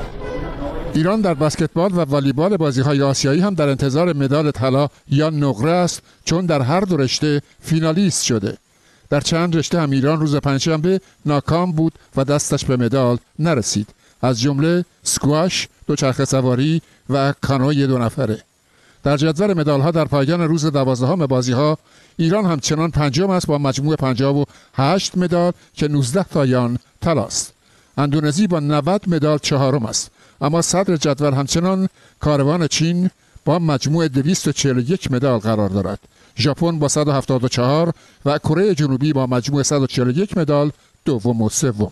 ایران در بسکتبال و والیبال بازی‌های آسیایی هم در انتظار مدال طلا یا نقره است، چون در هر دو رشته فینالیست شده. در چند رشته هم ایران روز پنجشنبه ناکام بود و دستش به مدال نرسید، از جمله سکواش، دوچرخه سواری و کانوی دو نفره. در جدول مدال‌ها در پایان روز دوازدهم بازی‌ها ایران همچنان پنجم است با مجموع پنجاه و هشت مدال که نوزده تایان طلاست. اندونزی با نود مدال چهارم است، اما صدر جدول همچنان کاروان چین با مجموع دویست و چهل و یک مدال قرار دارد. ژاپن با صد و هفتاد و چهار و کره جنوبی با مجموع صد و چهل و یک مدال دوم و سوم.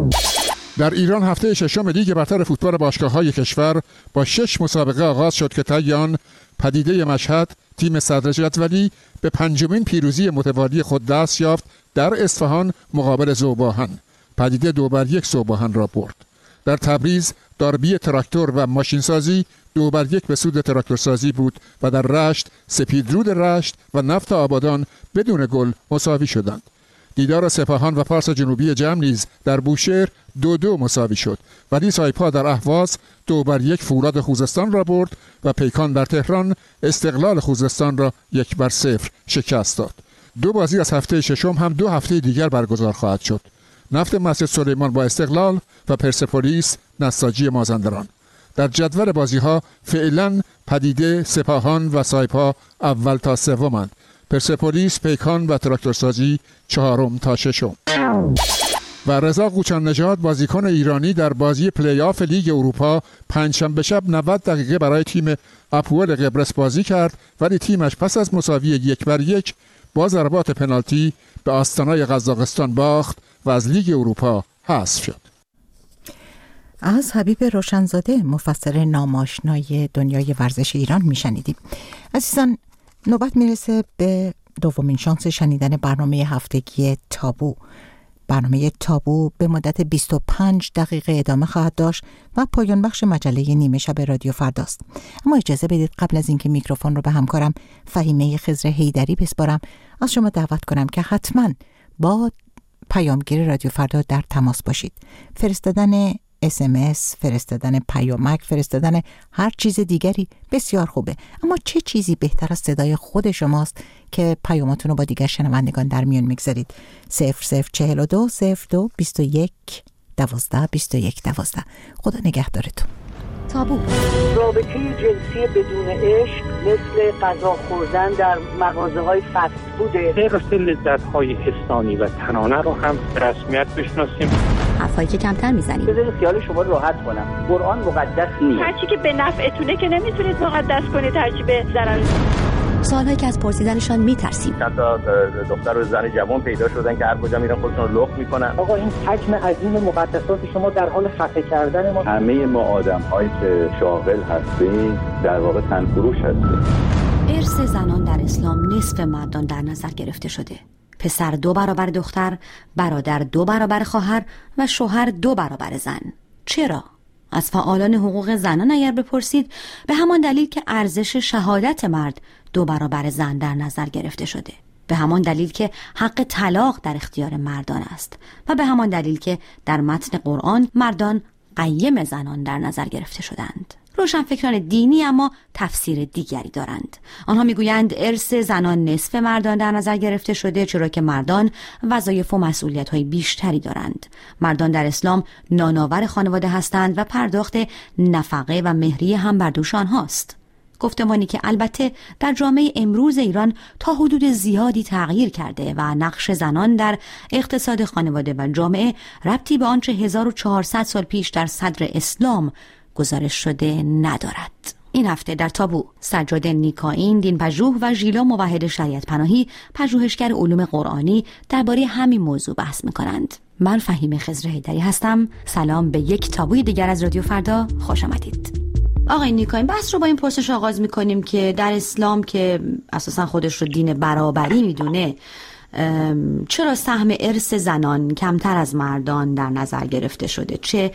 در ایران هفته ششم لیگ برتر فوتبال باشگاه‌های کشور با شش مسابقه آغاز شد که طی آن پدیده مشهد تیم صدر جدولی به پنجمین پیروزی متوالی خود دست یافت در اصفهان مقابل ذوباهن. پدیده دو بر یک ذوباهن را برد. در تبریز داربی تراکتور و ماشینسازی دو بر یک به سود تراکتورسازی بود و در رشت سپیدرود رشت و نفت آبادان بدون گل مساوی شدند. دیدار سپاهان و پارس جنوبی جمع نیز در بوشهر دو دو مساوی شد، ولی سایپا در اهواز دو بر یک فولاد خوزستان را برد و پیکان در تهران استقلال خوزستان را یک بر صفر شکست داد. دو بازی از هفته ششم هم دو هفته دیگر برگزار خواهد شد. نفت مسجد سلیمان با استقلال و پرسپولیس نساجی مازندران. در جدول بازی‌ها فعلا پدیده، سپاهان و سایپا اول تا سومند. پرسپولیس، پیکان و تراکتورسازی چهارم تا ششم. و رضا قوچان نژاد بازیکن ایرانی در بازی پلی آف لیگ اروپا پنجشنبه شب نود دقیقه برای تیم اپول قبرس بازی کرد، ولی تیمش پس از مساوی یک بر یک با ضربات پنالتی به آستانای قزاقستان باخت و از لیگ اروپا حذف شد. از حبیب روشنزاده مفسر ناماشنای دنیای ورزش ایران میشنیدیم. عزیزان، نوبت میرسه به دومین شانس شنیدن برنامه هفتگی تابو. برنامه تابو به مدت بیست و پنج دقیقه ادامه خواهد داشت و پایان بخش مجله نیمه شب رادیو فرداست. اما اجازه بدید قبل از اینکه میکروفون رو به همکارم فهیمه خضر حیدری بسپارم، از شما دعوت کنم که حتما با پیامگیر رادیو فردا در تماس باشید. فرستادن اس ام اس، فرستادن پیامک، فرستادن هر چیز دیگری بسیار خوبه، اما چه چیزی بهتر از صدای خود شماست که پیاماتون رو با دیگر شنوندگان در میون میگذارید. صفر صفر چهل و دو صفر دو بیست و یک دوازده بیست و یک دوازده. خدا نگهدارتون. تابو. رابطه جنسی بدون عشق مثل غذا خوردن در مغازه‌های فست فوده. حفظ لذت‌های حسانی و تنانه رو هم به رسمیت بشناسیم. حرفایی که کمتر میزنیم. بذارید خیال شما رو راحت کنم. قرآن مقدس نیست. هرچی که به نفعتونه که نمیتونید مقدس کنید، هرچی به ضرر. سوالایی که از پرسیدنشان میترسیم. چند تا دختر و زن جوان پیدا شدن که هر کجا میرن خودشون رو لخت میکنن. آقا این حجم عظیم مقدسات شما در حال خفه کردن ما. همه ما آدم‌هایی که شاغل هستیم در واقع تنفروش هستیم. ارث زنان در اسلام نصف مردان در نظر گرفته شده. پسر دو برابر دختر، برادر دو برابر خواهر و شوهر دو برابر زن. چرا؟ از فعالان حقوق زنان اگر بپرسید، به همان دلیل که ارزش شهادت مرد دو برابر زن در نظر گرفته شده، به همان دلیل که حق طلاق در اختیار مردان است و به همان دلیل که در متن قرآن مردان قیم زنان در نظر گرفته شدند. روشنفکران دینی اما تفسیر دیگری دارند. آنها میگویند ارث زنان نصف مردان در نظر گرفته شده، چرا که مردان وظایف و مسئولیت‌های بیشتری دارند. مردان در اسلام نانآور خانواده هستند و پرداخت نفقه و مهریه هم بر دوش آنهاست. گفتمانی که البته در جامعه امروز ایران تا حدود زیادی تغییر کرده و نقش زنان در اقتصاد خانواده و جامعه ربطی به آنچه هزار و چهارصد سال پیش در صدر اسلام گزارش شده ندارد. این هفته در تابو سجاد نیکاین دینپژوه و ژیلا موحد شریعت پناهی پژوهشگر علوم قرآنی درباره همین موضوع بحث می‌کنند. من فهیمه خضر حیدری هستم. سلام به یک تابوی دیگر از رادیو فردا، خوش آمدید. آقای نیکاین، بحث رو با این پرسش آغاز می‌کنیم که در اسلام که اساساً خودش رو دین برابری می‌دونه، چرا سهم ارث زنان کمتر از مردان در نظر گرفته شده؟ چه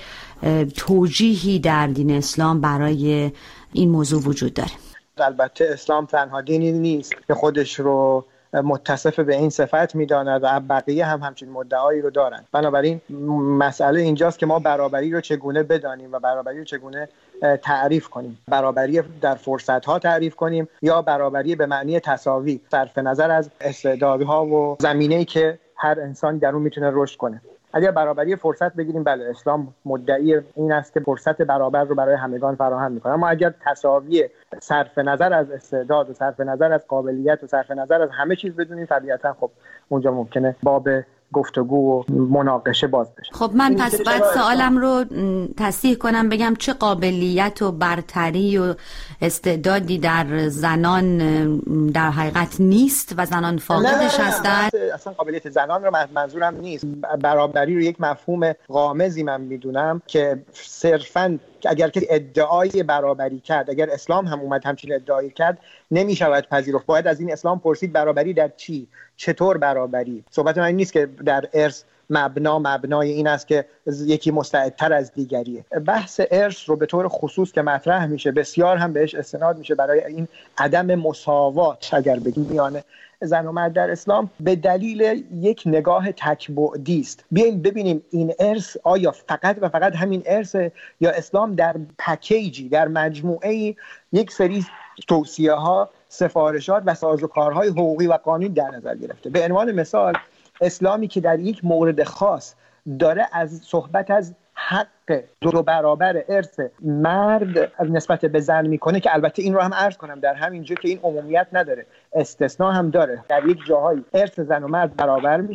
توجیهی در دین اسلام برای این موضوع وجود داره؟ البته اسلام تنها دینی نیست که خودش رو متصف به این صفت می‌داند و بقیه هم همچین مدعایی رو دارند. بنابراین مسئله اینجاست که ما برابری رو چگونه بدانیم و برابری رو چگونه تعریف کنیم. برابری در فرصت‌ها تعریف کنیم یا برابری به معنی تساوی، صرف نظر از استعدادها و زمینه‌ای که هر انسانی در اون میتونه رشد کنه. اگر برابری فرصت بگیریم، بله اسلام مدعی این است که فرصت برابر رو برای همگان فراهم می‌کنه، اما اگر تساوی صرف نظر از استعداد و صرف نظر از قابلیت و صرف نظر از همه چیز بدونیم، طبیعتاً خب اونجا ممکنه باب گفتگو و مناقشه باز بشه. خب من پس بعد سوالم رو تصحیح کنم، بگم چه قابلیت و برتری و استعدادی در زنان در حقیقت نیست و زنان فاقدش هستند؟ اصلا قابلیت زنان رو منظورم نیست. برابری رو یک مفهوم غامضی من میدونم که صرفاً اگر که ادعای برابری کرد، اگر اسلام هم اومد همچین ادعایی کرد، نمیشود پذیرفت. باید از این اسلام پرسید برابری در چی؟ چطور برابری؟ صحبت من این نیست که در ارث مبنا مبنای این است که یکی مستعدتر از دیگریه. بحث ارث رو به طور خصوص که مطرح میشه، بسیار هم بهش استناد میشه برای این عدم مساوات اگر بگیم میان زن و مرد در اسلام، به دلیل یک نگاه تک‌بعدی است. بیایم ببینیم این ارث آیا فقط و فقط همین ارث، یا اسلام در پکیجی، در مجموعه یک سری توصیه‌ها، سفارشات و سازوکارهای حقوقی و قانونی در نظر گرفته. به عنوان مثال، اسلامی که در یک مورد خاص داره از صحبت از حق دو برابر ارث مرد از نسبت به زن میکنه، که البته این رو هم عرض کنم در همین جا که این عمومیت نداره، استثناء هم داره. در یک جاهایی ارث زن و مرد برابر میشه،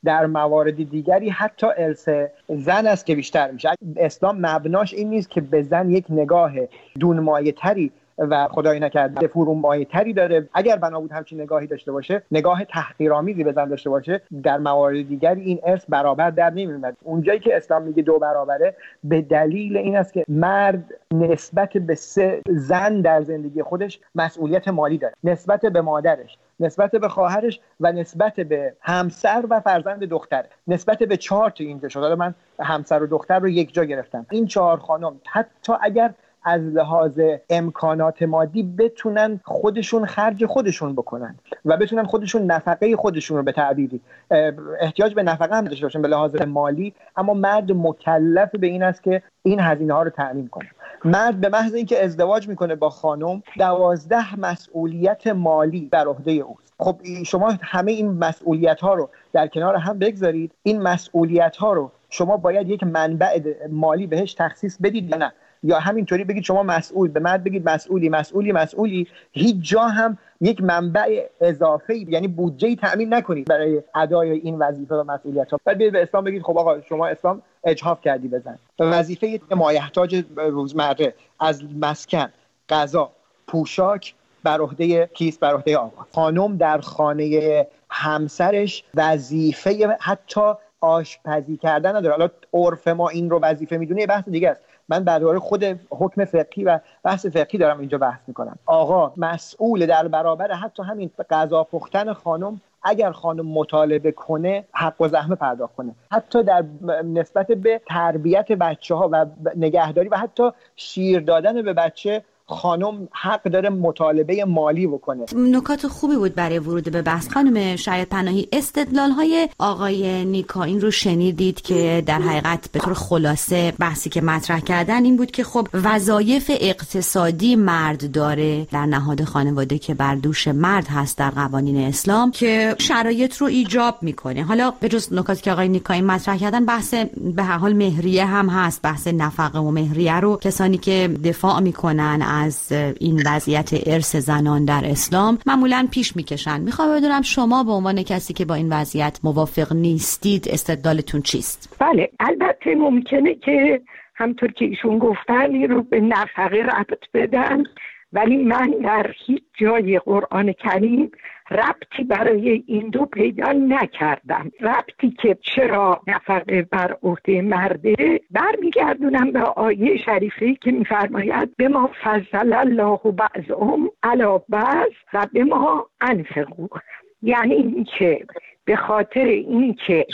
در موارد دیگری حتی ارث زن است که بیشتر میشه. اسلام مبناش این نیست که به زن یک نگاه دونمایه تری و خدای نکرده فرومایه تری داره. اگر بنا بود همچین نگاهی داشته باشه، نگاه تحقیرآمیزی به زن داشته باشه، در موارد دیگری این ارث برابر در نمیاد. اونجایی که اسلام میگه دو برابره به دلیل این است که مرد نسبت به سه زن در زندگی خودش مسئولیت مالی داره، نسبت به مادرش، نسبت به خواهرش و نسبت به همسر و فرزند دختره، نسبت به چهار تا اینجا شد. حالا من همسر و دختر رو یک جا گرفتم. این چهار خانم حتی اگر از لحاظ امکانات مادی بتونن خودشون خرج خودشون بکنن و بتونن خودشون نفقه خودشون رو به تعبیری احتیاج به نفقه هم داشته باشن به لحاظ مالی، اما مرد مکلف به این است که این هزینه ها رو تأمین کنه. مرد به محض اینکه ازدواج میکنه با خانم دوازده مسئولیت مالی بر عهده اوست. خب شما همه این مسئولیت ها رو در کنار هم بگذارید، این مسئولیت ها رو شما باید یک منبع مالی بهش تخصیص بدید یا نه، یا همینطوری بگید شما مسئول، به مرد بگید مسئولی مسئولی مسئولی، هیچ جا هم یک منبع اضافه یعنی بودجه‌ای تأمین نکنید برای ادای این وظیفه و مسئولیت‌ها. بعد بیاید به اسلام بگید خب آقا شما اسلام اجحاف کردی بزن. وظیفه مایحتاج روزمره از مسکن، غذا، پوشاک بر عهده کیست؟ بر عهده آقا. خانم در خانه همسرش وظیفه حتی آشپزی کردن نداره. حالا عرف ما این رو وظیفه میدونه، یه بحث دیگه است. من درباره خود حکم فقهی و بحث فقهی دارم اینجا بحث میکنم. آقا مسئول در برابر حتی همین غذا پختن خانم، اگر خانم مطالبه کنه حق و زحمه پرداخت کنه، حتی در نسبت به تربیت بچه ها و نگهداری و حتی شیر دادن به بچه خانم حق داره مطالبه مالی بکنه. نکات خوبی بود برای ورود به بحث. خانم شاید پناهی، استدلال های آقای نیکاین رو شنیدید که در حقیقت به طور خلاصه بحثی که مطرح کردن این بود که خب وظایف اقتصادی مرد داره در نهاد خانواده که بر دوش مرد هست در قوانین اسلام که شرایط رو ایجاب میکنه. حالا به جز نکاتی که آقای نیکاین مطرح کردن، بحث به هر حال مهریه هم هست. بحث نفقه و مهریه رو کسانی که دفاع میکنن از این وضعیت ارث زنان در اسلام معمولاً پیش میکشن. میخوام بدونم شما به عنوان کسی که با این وضعیت موافق نیستید استدلالتون چیست؟ بله، البته ممکنه که همطور که ایشون گفتن این رو به نفقه ربط بدن، ولی من در هیچ جای قرآن کریم ربطی برای این دو پیدا نکردم. ربطی که چرا نفقه بر عهده مرده برمیگردونم به آیه شریفه‌ای که می‌فرماید به ما فضل الله بعضهم علی بعض و به ما انفقوا، یعنی این که به خاطر اینکه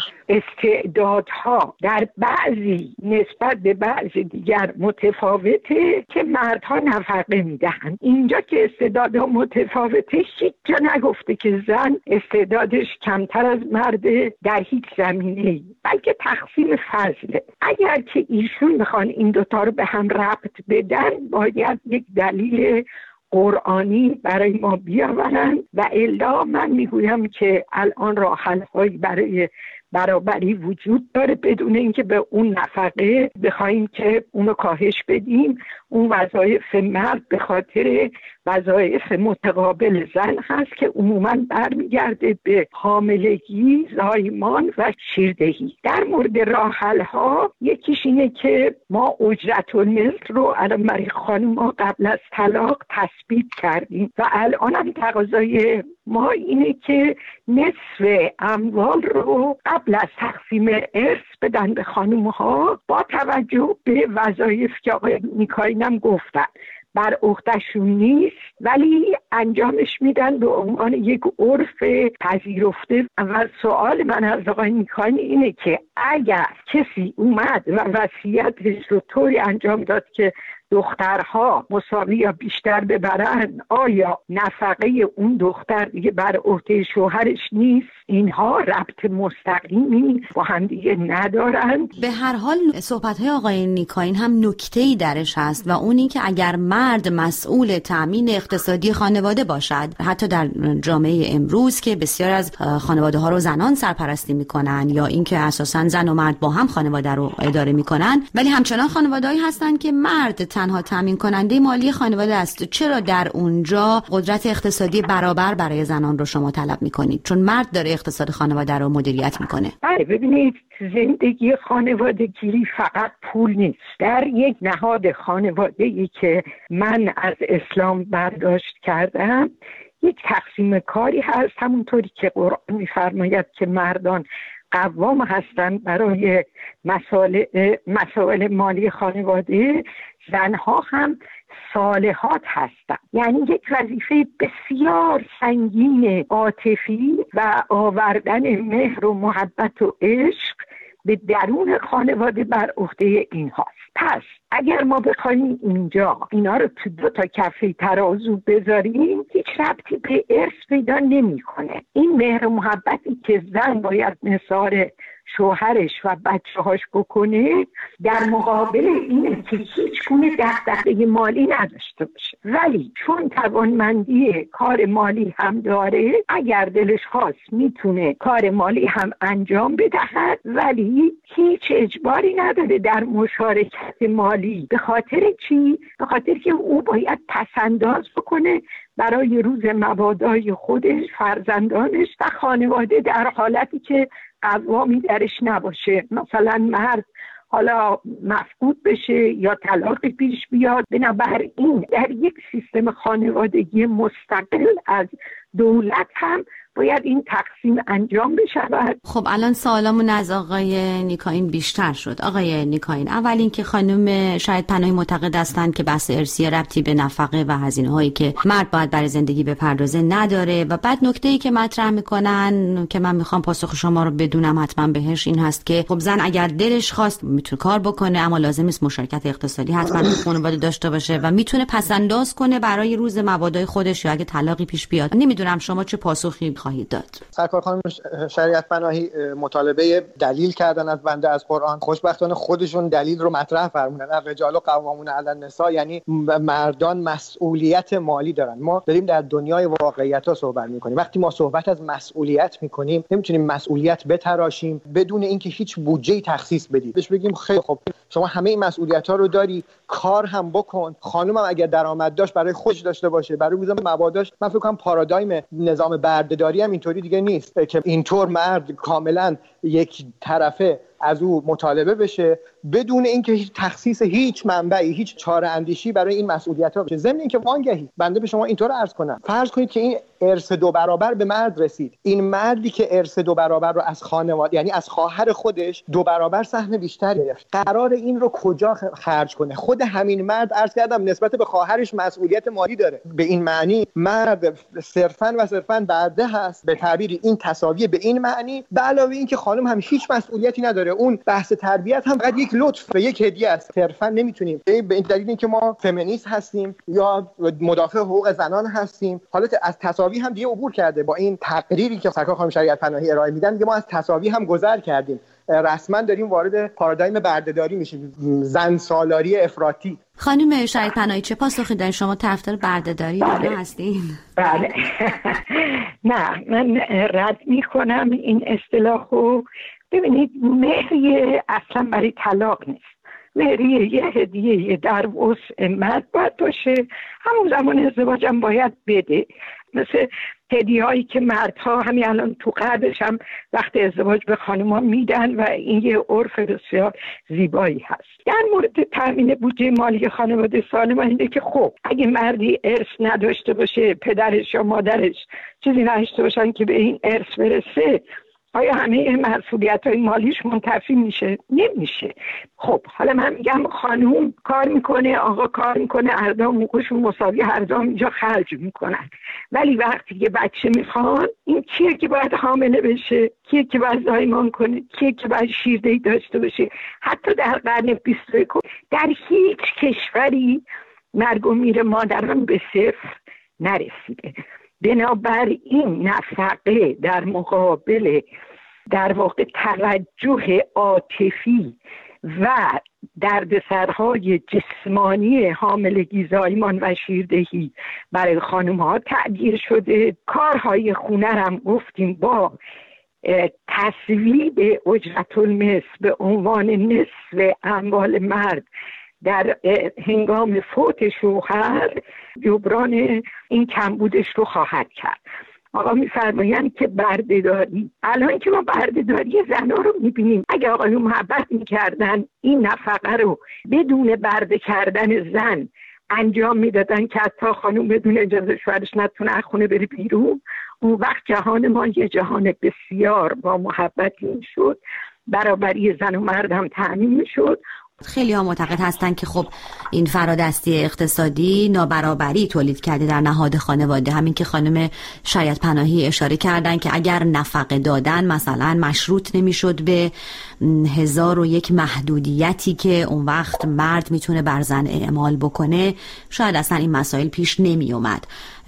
استعدادها در بعضی نسبت به بعض دیگر متفاوته که مردها نفقه میدهند. اینجا که استعدادها متفاوته هیچ جا نگفته که زن استعدادش کمتر از مرده در هیچ زمینه‌ای، بلکه تقسیم فضله. اگر که ایشون بخوان این دوتا رو به هم ربط بدن باید یک دلیل قرآنی برای ما بیاورن و الا من میگویم که الان راه حل‌هایی برای برابری وجود داره بدون اینکه به اون نفقه بخوایم که اونو کاهش بدیم. اون وظایف مرد به خاطر وظایف متقابل زن هست که عموماً برمیگرده به حاملگی، زایمان و شیردهی. در مورد راه حل‌ها یکیش اینه که ما اجرت المثل رو الان برای خانم‌ها قبل از طلاق تثبیت کردیم و الان هم تقاضای ما اینه که نصف اموال رو قبل از تقسیم ارث بدن به خانم‌ها با توجه به وظایف که آقای نیکاین هم گفتن بر عهده‌شون نیست ولی انجامش میدن به عنوان یک عرف پذیرفته. و سوال من از آقای نیکاین اینه که اگر کسی اومد و وصیتش رو طوری انجام داد که دخترها مساوی یا بیشتر ببرن، آیا نفقه اون دختر دیگه بر عهده شوهرش نیست؟ اینها ربط مستقیمی با هم دیگه ندارن. به هر حال صحبت‌های آقای نیکاین هم نکته‌ای درش هست و اون این که اگر مرد مسئول تأمین اقتصادی خانواده باشد، حتی در جامعه امروز که بسیار از خانواده ها رو زنان سرپرستی میکنن یا اینکه اساساً زن و مرد با هم خانواده رو اداره میکنن، ولی همچنان خانواده‌ای هستن که مرد تنها تامین کننده مالی خانواده است، چرا در اونجا قدرت اقتصادی برابر برای زنان رو شما طلب میکنید؟ چون مرد داره اقتصاد خانواده رو مدیریت میکنه. بله، ببینید زندگی خانوادگی فقط پول نیست. در یک نهاد خانوادگی که من از اسلام برداشت کردم یک تقسیم کاری هست، همونطوری که قرآن میفرماید که مردان قوام هستند برای مسائل مسائل مالی خانواده، زنها هم صالحات هستند. یعنی یک وظیفه بسیار سنگین عاطفی و آوردن مهر و محبت و عشق به درون خانواده بر عهده اینهاست. پس اگر ما بخوایم اینجا اینا رو تو دو تا کفه ترازو بذاریم هیچ ربطی به ارث پیدا نمیکنه. این مهر و محبتی که زن باید نثار شوهرش و بچه‌هاش بکنه در مقابل اینه که هیچ گونه دغدغه مالی نداشته باشه، ولی چون توانمندی کار مالی هم داره اگر دلش خواست میتونه کار مالی هم انجام بدهد، ولی هیچ اجباری نداره در مشارکت مالی. به خاطر چی؟ به خاطر که او باید پسنداز بکنه برای روز مبادای خودش، فرزندانش و خانواده در حالتی که قوامی درش نباشه. مثلا مرد حالا مفقود بشه یا طلاقی پیش بیاد، بنابراین در یک سیستم خانوادگی مستقل از دولت هم باید این تقسیم انجام بشود. خب الان سوالمون از آقای نیکاین بیشتر شد. آقای نیکاین، اول این که خانم شاید پناهی معتقد هستند که بحث ارثی ربطی به نفقه و هزینه هایی که مرد باید برای زندگی بپردازه نداره، و بعد نکته‌ای که مطرح میکنن که من میخوام پاسخ شما رو بدونم حتما بهش این هست که خب زن اگر دلش خواست میتونه کار بکنه، اما لازم نیست مشارکت اقتصادی حتما تو خانواده داشته باشه و میتونه پسنداز کنه برای روز مبادای خودش یا اگه طلاقی پیش بیاد. نمیدونم شما چه پاسخی خواهید داد؟ سرکار خانم شریعت پناهی مطالبه دلیل کردن از بنده از قرآن. خوشبختانه خودشون دلیل رو مطرح فرمودن. الرجال قوامون علی النساء، یعنی مردان مسئولیت مالی دارن. ما داریم در دنیای واقعیت‌ها صحبت می‌کنیم. وقتی ما صحبت از مسئولیت می‌کنیم نمی‌تونیم مسئولیت بتراشیم بدون اینکه هیچ بودجه‌ای تخصیص بدیم. بهش بگیم خیلی خب شما همه این مسئولیت‌ها رو داری، کار هم بکن. خانومم اگر درآمد داشت برای خودش داشته باشه، برای روز مباداش. من فکر کنم پارادایم نظام بردهداری هم اینطوری دیگه نیست که اینطور مرد کاملا یک طرفه از او مطالبه بشه بدون اینکه هیچ تخصیص هیچ منبعی، هیچ چاره اندیشی برای این مسئولیت‌ها بشه. ضمن اینکه وانگهی بنده به شما اینطور عرض کنم، فرض کنید که این ارث دو برابر به مرد رسید. این مردی که ارث دو برابر رو از خانواده، یعنی از خواهر خودش، دو برابر سهم بیشتری گرفت، قرار این رو کجا خرج کنه؟ خود همین مرد عرض کردم نسبت به خواهرش مسئولیت مالی داره. به این معنی مرد صرفاً و صرفاً برده هست. به تعبیر این تساوی به این معنی، به علاوه این که خانم هم هیچ مسئولیتی نداره. اون بحث تربیت هم فقط یک لطف، یک هدیه است. صرفاً نمیتونیم به این دلیل اینکه ما فمینیست هستیم یا مدافع حقوق زنان هستیم، حالت از تساوی هم دیگه عبور کرده. با این تقریری که سرکار خانم شریعت پناهی ارائه میدن دیگه ما از تساوی هم گذر کردیم. رسما داریم وارد پارادایم بردهداری میشیم، زن سالاری افراطی. خانم شریعت پناهی چه پاسخی دارین؟ شما طرفدار بردهداری هستین؟ بله. نه، من رد میکنم این اصطلاحو. ببینید مهریه اصلا برای طلاق نیست. مهریه یه هدیه در وسع مرد باید باشه، همون زمان ازدواج هم باید بده. مثل هدیه هایی که مردها همین الان تو قبلش هم وقت ازدواج به خانوما میدن و این یه عرف بسیار زیبایی هست. در مورد تامین بودجه مالی خانواده سالم اینه که خب اگه مردی ارث نداشته باشه، پدرش یا مادرش چیزی نداشته باشن که به این ارث برسه، آیا همه مسئولیت‌های مالیش منتفی میشه؟ نمیشه. خب حالا من میگم خانوم کار میکنه، آقا کار میکنه، هر دو موقعشون مساوی، هر دو اینجا خرج میکنن، ولی وقتی که بچه میخوان، این کیه که باید حامله بشه؟ کیه که باید زایمان کنه؟ کیه که باید شیردهی داشته باشه؟ حتی در قرن بیست و یکم در هیچ کشوری مرگ و میر مادران به صفر نرسیده. بنابراین نفقه در مقابل در واقع توجه عاطفی و دردسرهای جسمانی حاملگی، زایمان و شیردهی برای خانم ها تعبیر شده. کارهای خونه هم گفتیم با تصویب اجرت المثل به عنوان نصف اموال مرد در هنگام فوت شوهر جبران این کمبودش رو خواهد کرد. آقا میفرمایند که بردهداری، الان که ما بردهداری زنها رو میبینیم، اگه آقایون محبت میکردن این نفقه رو بدون برده کردن زن انجام میدادن که حتی خانوم بدون اجازه شوهرش نتونه از خونه بره بیرون، اون وقت جهان ما یه جهان بسیار با محبتی میشد، برابری زن و مرد هم تأمین میشد. خیلی ها معتقد هستن که خب این فرادستی اقتصادی نابرابری تولید کرده در نهاد خانواده. همین که خانم شریعت پناهی اشاره کردن که اگر نفقه دادن مثلا مشروط نمیشد به هزار و یک محدودیتی که اون وقت مرد میتونه بر زن اعمال بکنه، شاید اصلا این مسائل پیش نمی اومد.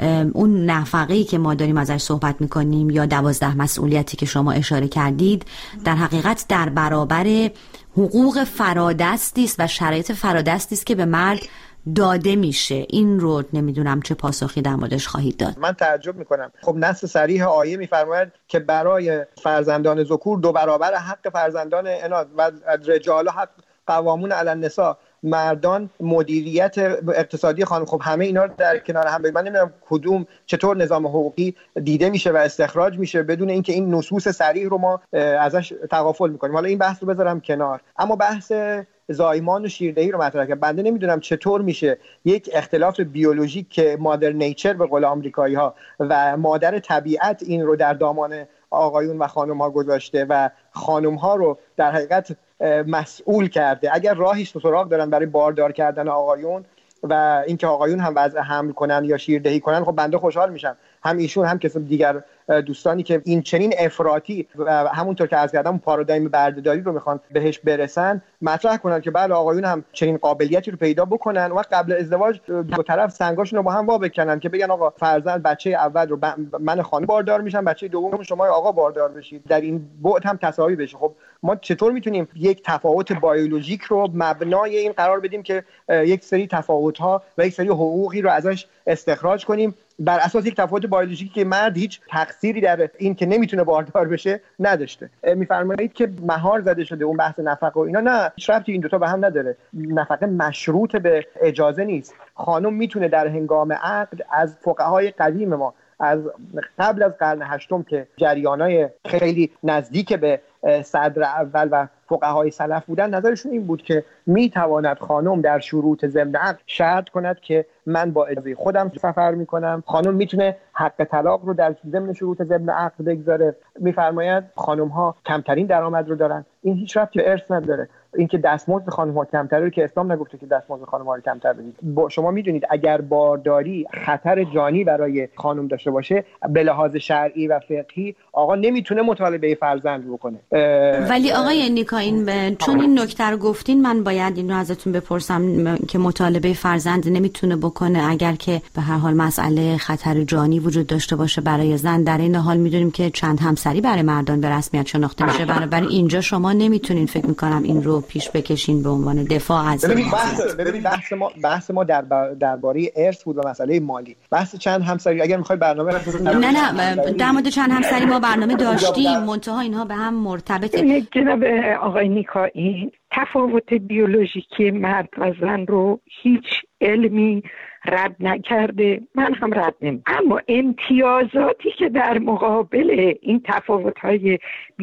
اون نفقه‌ای که ما داریم ازش صحبت میکنیم یا دوازده مسئولیتی که شما اشاره کردید در حقیقت در برابر حقوق فرادستی است و شرایط فرادستی است که به مرد داده میشه. این رو نمیدونم چه پاسخی در موردش خواهید داد. من تعجب میکنم. خب نص صریح آیه میفرماید که برای فرزندان ذکور دو برابر حق فرزندان اناث و رجال حق قوامون علی النساء، مردان مدیریت اقتصادی خانم. خب همه اینا رو در کنار هم بگیم. من نمیدونم کدوم چطور نظام حقوقی دیده میشه و استخراج میشه بدون اینکه این نصوص صریح رو ما ازش تغافل میکنیم. حالا این بحث رو بذارم کنار، اما بحث زایمان و شیردهی رو مطرح کردم. بنده نمیدونم چطور میشه یک اختلاف بیولوژیک که مادر نیچر به قول آمریکایی ها و مادر طبیعت این رو در دامان آقایون و خانم ها گذاشته و خانم ها رو در حقیقت مسئول کرده. اگر راهی سراغ دارن برای باردار کردن آقایون و اینکه آقایون هم وضع حمل کنن یا شیردهی کنن، خب بنده خوشحال میشم. هم ایشون هم کسی دیگر دوستانی که این چنین افراطی و همونطور که عرض کردم پارادایم بردهداری رو میخوان بهش برسن مطرح کنن که بله آقایون هم چنین قابلیتی رو پیدا بکنن و قبل ازدواج دو طرف سنگاشون رو با هم وا بکنن که بگن آقا فرزند بچه اول رو من خانم باردار میشم، بچه دوم شما آقا باردار بشید، در این بعد هم تساوی بشه. خب ما چطور میتونیم یک تفاوت بیولوژیک رو مبنای این قرار بدیم که یک سری تفاوت‌ها و یک سری حقوقی رو ازش استخراج کنیم بر اساس یک تفاوت بیولوژیکی که مرد هیچ تقصیری در این که نمیتونه باردار بشه نداشته؟ میفرمایید که مهار زده شده اون بحث نفقه و اینا. نه، هیچ ربطی این دوتا به هم نداره. نفقه مشروط به اجازه نیست. خانم میتونه در هنگام عقد از فقهای قدیم ما از قبل از قرن هشتم که جریانای خیلی نزدیک به صدر اول و فقهای سلف بودن، نظرشون این بود که میتواند خانم در شروط ضمن عقد شرط کند که من با اجازه خودم سفر میکنم. خانم میتونه حق طلاق رو در ضمن شروط ضمن عقد بگذاره. میفرماید خانم ها کمترین درآمد رو دارن. این هیچ ربطی به ارث نداره. اینکه دستمزد خانم ها کمتره که اسلام نگفته که دستمزد خانم ها رو کمتر بدید. شما میدونید اگر بارداری خطر جانی برای خانم داشته باشه به لحاظ شرعی و فقهی آقا نمیتونه مطالبه فرزند بکنه. ولی آقای نیکا این چون این نکته رو گفتین من باید این رو ازتون بپرسم که مطالبه فرزند نمیتونه بکنه اگر که به هر حال مسئله خطر جانی وجود داشته باشه برای زن. در این حال میدونیم که چند همسری برای مردان به رسمیت شناخته میشه. بنابراین اینجا شما نمیتونین فکر میکنم این رو پیش بکشین به عنوان دفاع از ببینید بحث ببینید بحث ما بحث ما در درباره ارث بود و مسئله مالی. بحث چند همسری اگر میخوای برنامه نه نه در مورد چند همسری ما برنامه داشتیم منتها اینها به هم مرتبطه. جناب آقای نیکایی، تفاوت بیولوژیکی مرد و زن رو هیچ علمی رد نکرده، من هم رد نمی. اما امتیازاتی که در مقابل این تفاوت‌های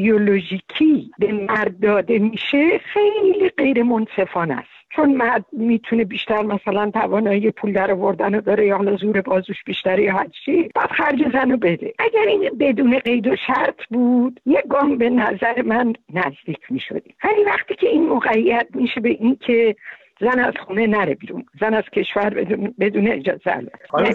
بیولوژیکی به مرد داده میشه خیلی غیر منصفانه است. چون مرد میتونه بیشتر مثلا توانایی پول در آوردن رو داره یا حالا زور بازوش بیشتره یا هر چی، بعد خرج زن رو بده. اگر این بدون قید و شرط بود یک گام به نظر من نزدیک میشدیم. ولی وقتی که این مقید میشه به این که زن از خونه نره بیرون، زن از کشور بدون بدون اجازه نره.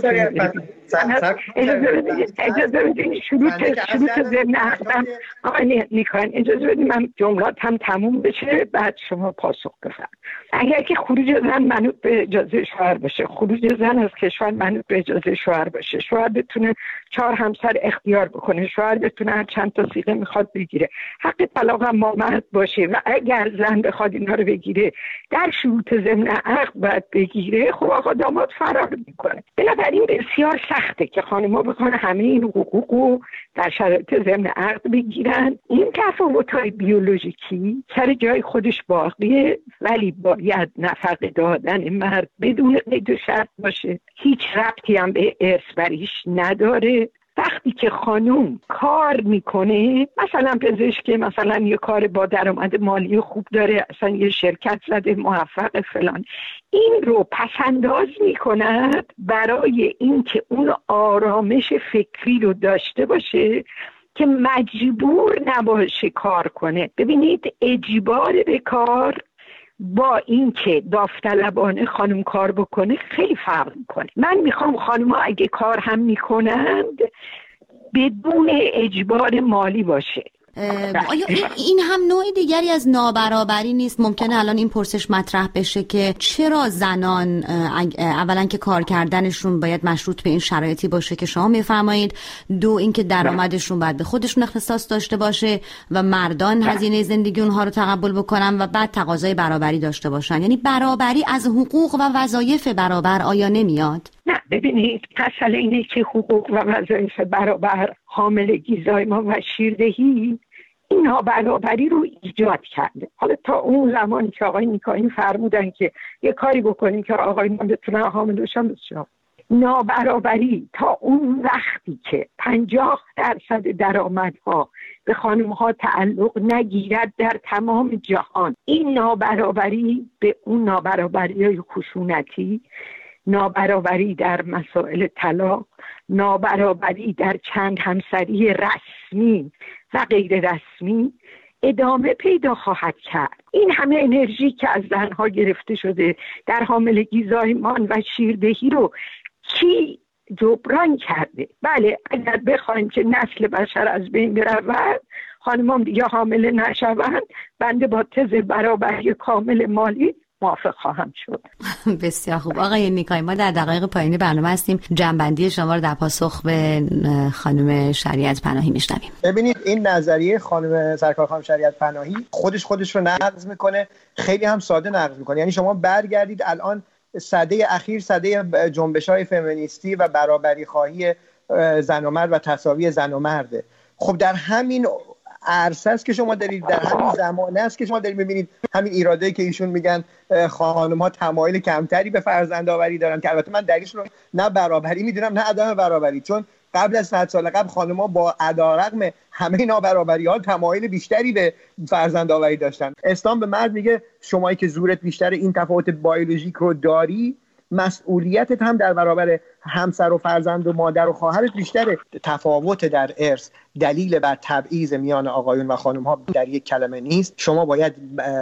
اجازه بدین شروط شروط ضمن عقدم آقای نیکان اجازه بدین من جملات هم تموم بشه بعد شما پاسخ بفرمایید. اگر که خروج زن منوط به اجازه شوهر باشه، خروج زن از کشور منوط به اجازه شوهر باشه، شوهر بتونه چهار همسر اختیار بکنه، شوهر بتونه هر چند تا صیغه میخواد بگیره، حق طلاق هم مامحد باشه و اگر زن بخواد اینا رو بگیره در شروط شرایط ضمن عقد باید بگیره، خب آقا داماد فرار میکنه. بنابراین بسیار سخته که خانم‌ها بخوان همه این حقوقو در شرایط ضمن عقد بگیرن. این تفاوت‌های بیولوژیکی سر جای خودش باقیه، ولی باید نفقه دادن مرد بدون قید و شرط باشه. هیچ ربطی هم به ارث بریش نداره. وقتی که خانوم کار میکنه، مثلا پزشک، مثلا یه کار با درآمد مالی خوب داره، اصلا یه شرکت زده موفق فلان، این رو پسنداز میکند برای اینکه اون آرامش فکری رو داشته باشه که مجبور نباشه کار کنه. ببینید اجبار به کار با اینکه داوطلبانه خانم کار بکنه خیلی فرق میکنه. من میخوام خانم‌ها اگه کار هم میکنند بدون اجبار مالی باشه. آیا این هم نوع دیگری از نابرابری نیست؟ ممکنه الان این پرسش مطرح بشه که چرا زنان اولا که کار کردنشون باید مشروط به این شرایطی باشه که شما میفرمایید، دو اینکه درآمدشون باید به خودشون اختصاص داشته باشه و مردان هزینه زندگی اونها رو تقبل بکنن و بعد تقاضای برابری داشته باشن. یعنی برابری از حقوق و وظایف برابر آیا نمیاد؟ نه، ببینید مسئله اینه که حقوق و وظایف برابر، حاملگی، زایمان و شیردهی این نابرابری رو ایجاد کرده. حالا تا اون زمانی که آقای نیکاین فرمودن که یه کاری بکنین که آقای من بتونن حامل بشن، بسیار نابرابری تا اون وقتی که پنجاه درصد درآمدها به خانم‌ها تعلق نگیرد در تمام جهان، این نابرابری به اون نابرابری‌های خشونتی، نابرابری در مسائل طلاق، نابرابری در چند همسری رسمی و غیر رسمی ادامه پیدا خواهد کرد. این همه انرژی که از زنها گرفته شده در حاملگی، زایمان و شیردهی رو کی جبران کرده؟ بله، اگر بخوایم که نسل بشر از بین برود، خانمام دیگه حامله نشوند، بنده با تز برابری کامل مالی موافق خواهم شد. بسیار خوب. آقای نیکای، ما در دقایق پایانی برنامه هستیم. جنبندی شما رو در پاسخ به خانم شریعت پناهی میشنویم. ببینید این نظریه خانم سرکار خانم شریعت پناهی خودش خودش رو نقض میکنه، خیلی هم ساده نقض میکنه. یعنی شما برگردید الان سده اخیر، سده جنبش‌های فمینیستی و برابری خواهی زن و مرد و تساوی زن و مرده. خب در همین عرصه است که شما دارید، در همین زمانه است که شما دارید می‌بینید همین ایرادایی که ایشون میگن خانم‌ها تمایل کمتری به فرزندآوری دارن، که البته من دلیلش رو نه برابری میدونم نه عدم برابری، چون قبل از صد سال قبل خانم‌ها با علیرغم همه نابرابری‌ها تمایل بیشتری به فرزندآوری داشتن. اسلام به مرد میگه شمایی که زورت بیشتر این تفاوت بیولوژیک رو داری، مسئولیتت هم در برابر همسر و فرزند و مادر و خواهرت بیشتره. تفاوت در ارث دلیل بر تبعیض میان آقایون و خانم‌ها در یک کلمه نیست. شما باید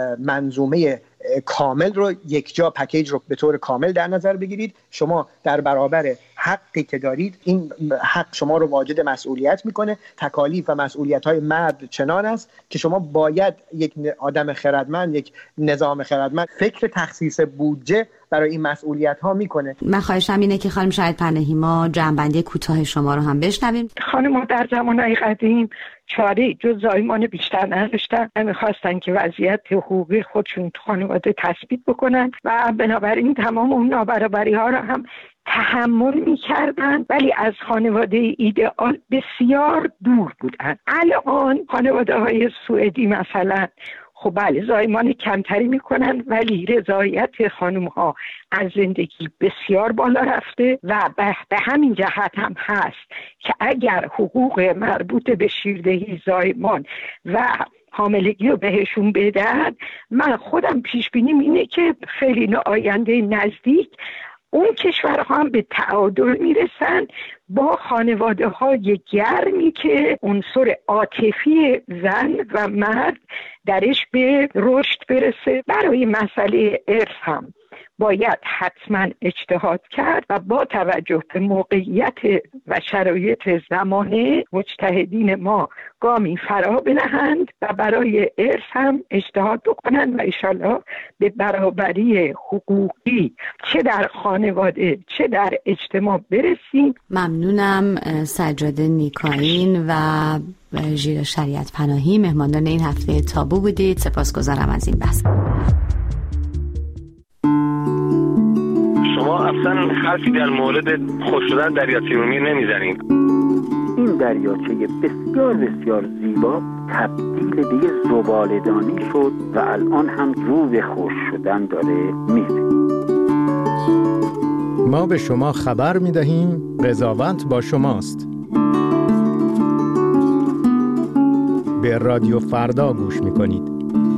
منظومه کامل رو، یک جا پکیج رو به طور کامل در نظر بگیرید. شما در برابر حقی که دارید، این حق شما رو واجد مسئولیت میکنه. تکالیف و مسئولیت‌های مرد چنان است که شما باید یک آدم خردمند، یک نظام خردمند فکر تخصیص بودجه برای این مسئولیت‌ها میکنه. من خواهشم اینه که خانم شریعت پناهی ما جنبندی کوتاه شما رو هم بشنویم. خانم‌ها در زمانهای قدیم چاره جز زایمان بیشتر نداشتن، نمیخواستن که وضعیت حقوقی خودشون تو خانواده تثبیت بکنن و بنابراین تمام اون نابرابری ها رو هم تحمل میکردن، ولی از خانواده ایدئال بسیار دور بودن. الان خانواده های سوئدی مثلا خب بله زایمان کمتری میکنن، ولی رضایت خانم ها از زندگی بسیار بالا رفته و به همین جهت هم هست که اگر حقوق مربوط به شیردهی، زایمان و حاملگی رو بهشون بدن، من خودم پیش بینیم اینه که خیلی آینده نزدیک اون کشورها هم به تعادل میرسن با خانواده های گرمی که عنصر عاطفی زن و مرد درش به رشد برسه. برای مسئله ارث هم باید حتما اجتهاد کرد و با توجه به موقعیت و شرایط زمانه مجتهدین ما گامی فرا بنهند و برای ارث هم اجتهاد بکنند و انشالله به برابری حقوقی چه در خانواده چه در اجتماع برسیم. ممنونم. سجاده نیکاین و ژیلا شریعت پناهی مهماندار این هفته تابو بودید. سپاسگزارم از این بحث. اصلا حرفی در مورد خوش شدن دریاچه ارومیه نمیزنیم. این دریاچه بسیار بسیار زیبا تبدیل به یه زباله‌دانی شد و الان هم رو به خشک شدن داره میره. ما به شما خبر می‌دهیم قضاوت با شماست. به رادیو فردا گوش می‌کنید.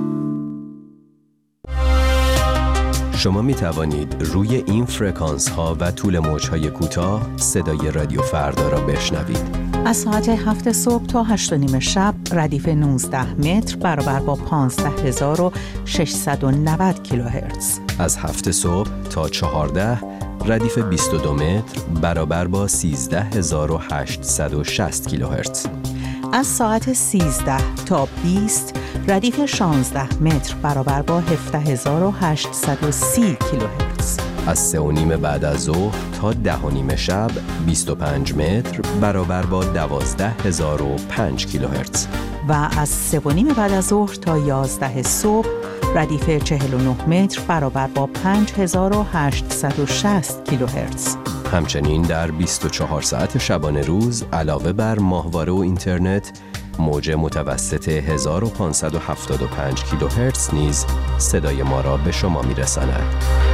شما می توانید روی این فرکانس ها و طول موج های کوتاه صدای رادیو فردا را بشنوید. از ساعت هفت صبح تا هشت و نیم شب ردیف نوزده متر برابر با پانزده هزار و ششصد و نود کیلوهرتز. از هفت صبح تا چهارده ردیف بیست و دو متر برابر با سیزده هزار و هشتصد و شصت کیلوهرتز. از ساعت سیزده تا بیست ردیف شانزده متر برابر با هفده هزار و هشتصد و سی کیلوهرتز. از سه و نیم بعد از ظهر تا ده و نیم شب بیست و پنج متر برابر با دوازده هزار و پنج کیلوهرتز. و از سه و نیم بعد از ظهر تا یازده صبح ردیف چهل و نه متر برابر با پنج هزار و هشتصد و شصت کیلوهرتز. همچنین در بیست و چهار ساعت شبانه روز علاوه بر ماهواره و اینترنت موج متوسط هزار و پانصد و هفتاد و پنج کیلوهرتز نیز صدای ما را به شما می‌رساند.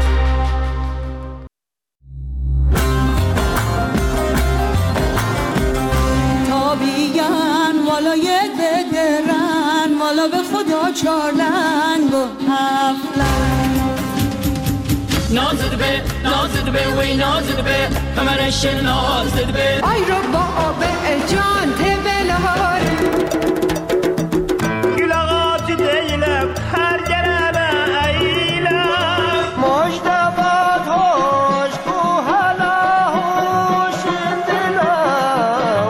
تابیان والا یه ددرن والا به خدا چارلن با هفلن نازد به نازد به وی نازد به کمرش نازد به آی رو با آب جان تبلار گلاغات دیلم هر گرم ایلم مجدبات هوش کو حالا هوش دلا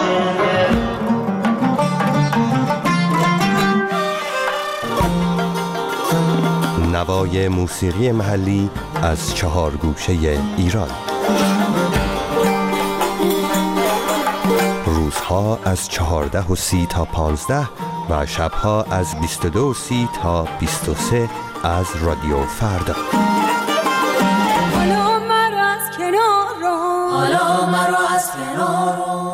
نوای موسیقی محلی از چهار گوشه ایران. روزها از چهارده و سی تا پانزده و شبها از بیست و دو و سی تا بیست و سه از رادیو فردا. حالا مرا از کنار رو حالا مرا از کنار رو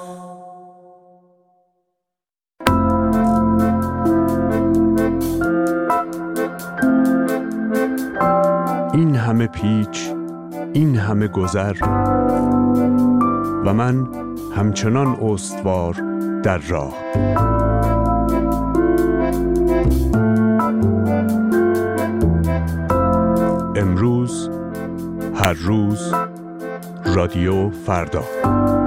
این همه پیچ، این همه گذر و من همچنان استوار در راه. امروز، هر روز، رادیو فردا.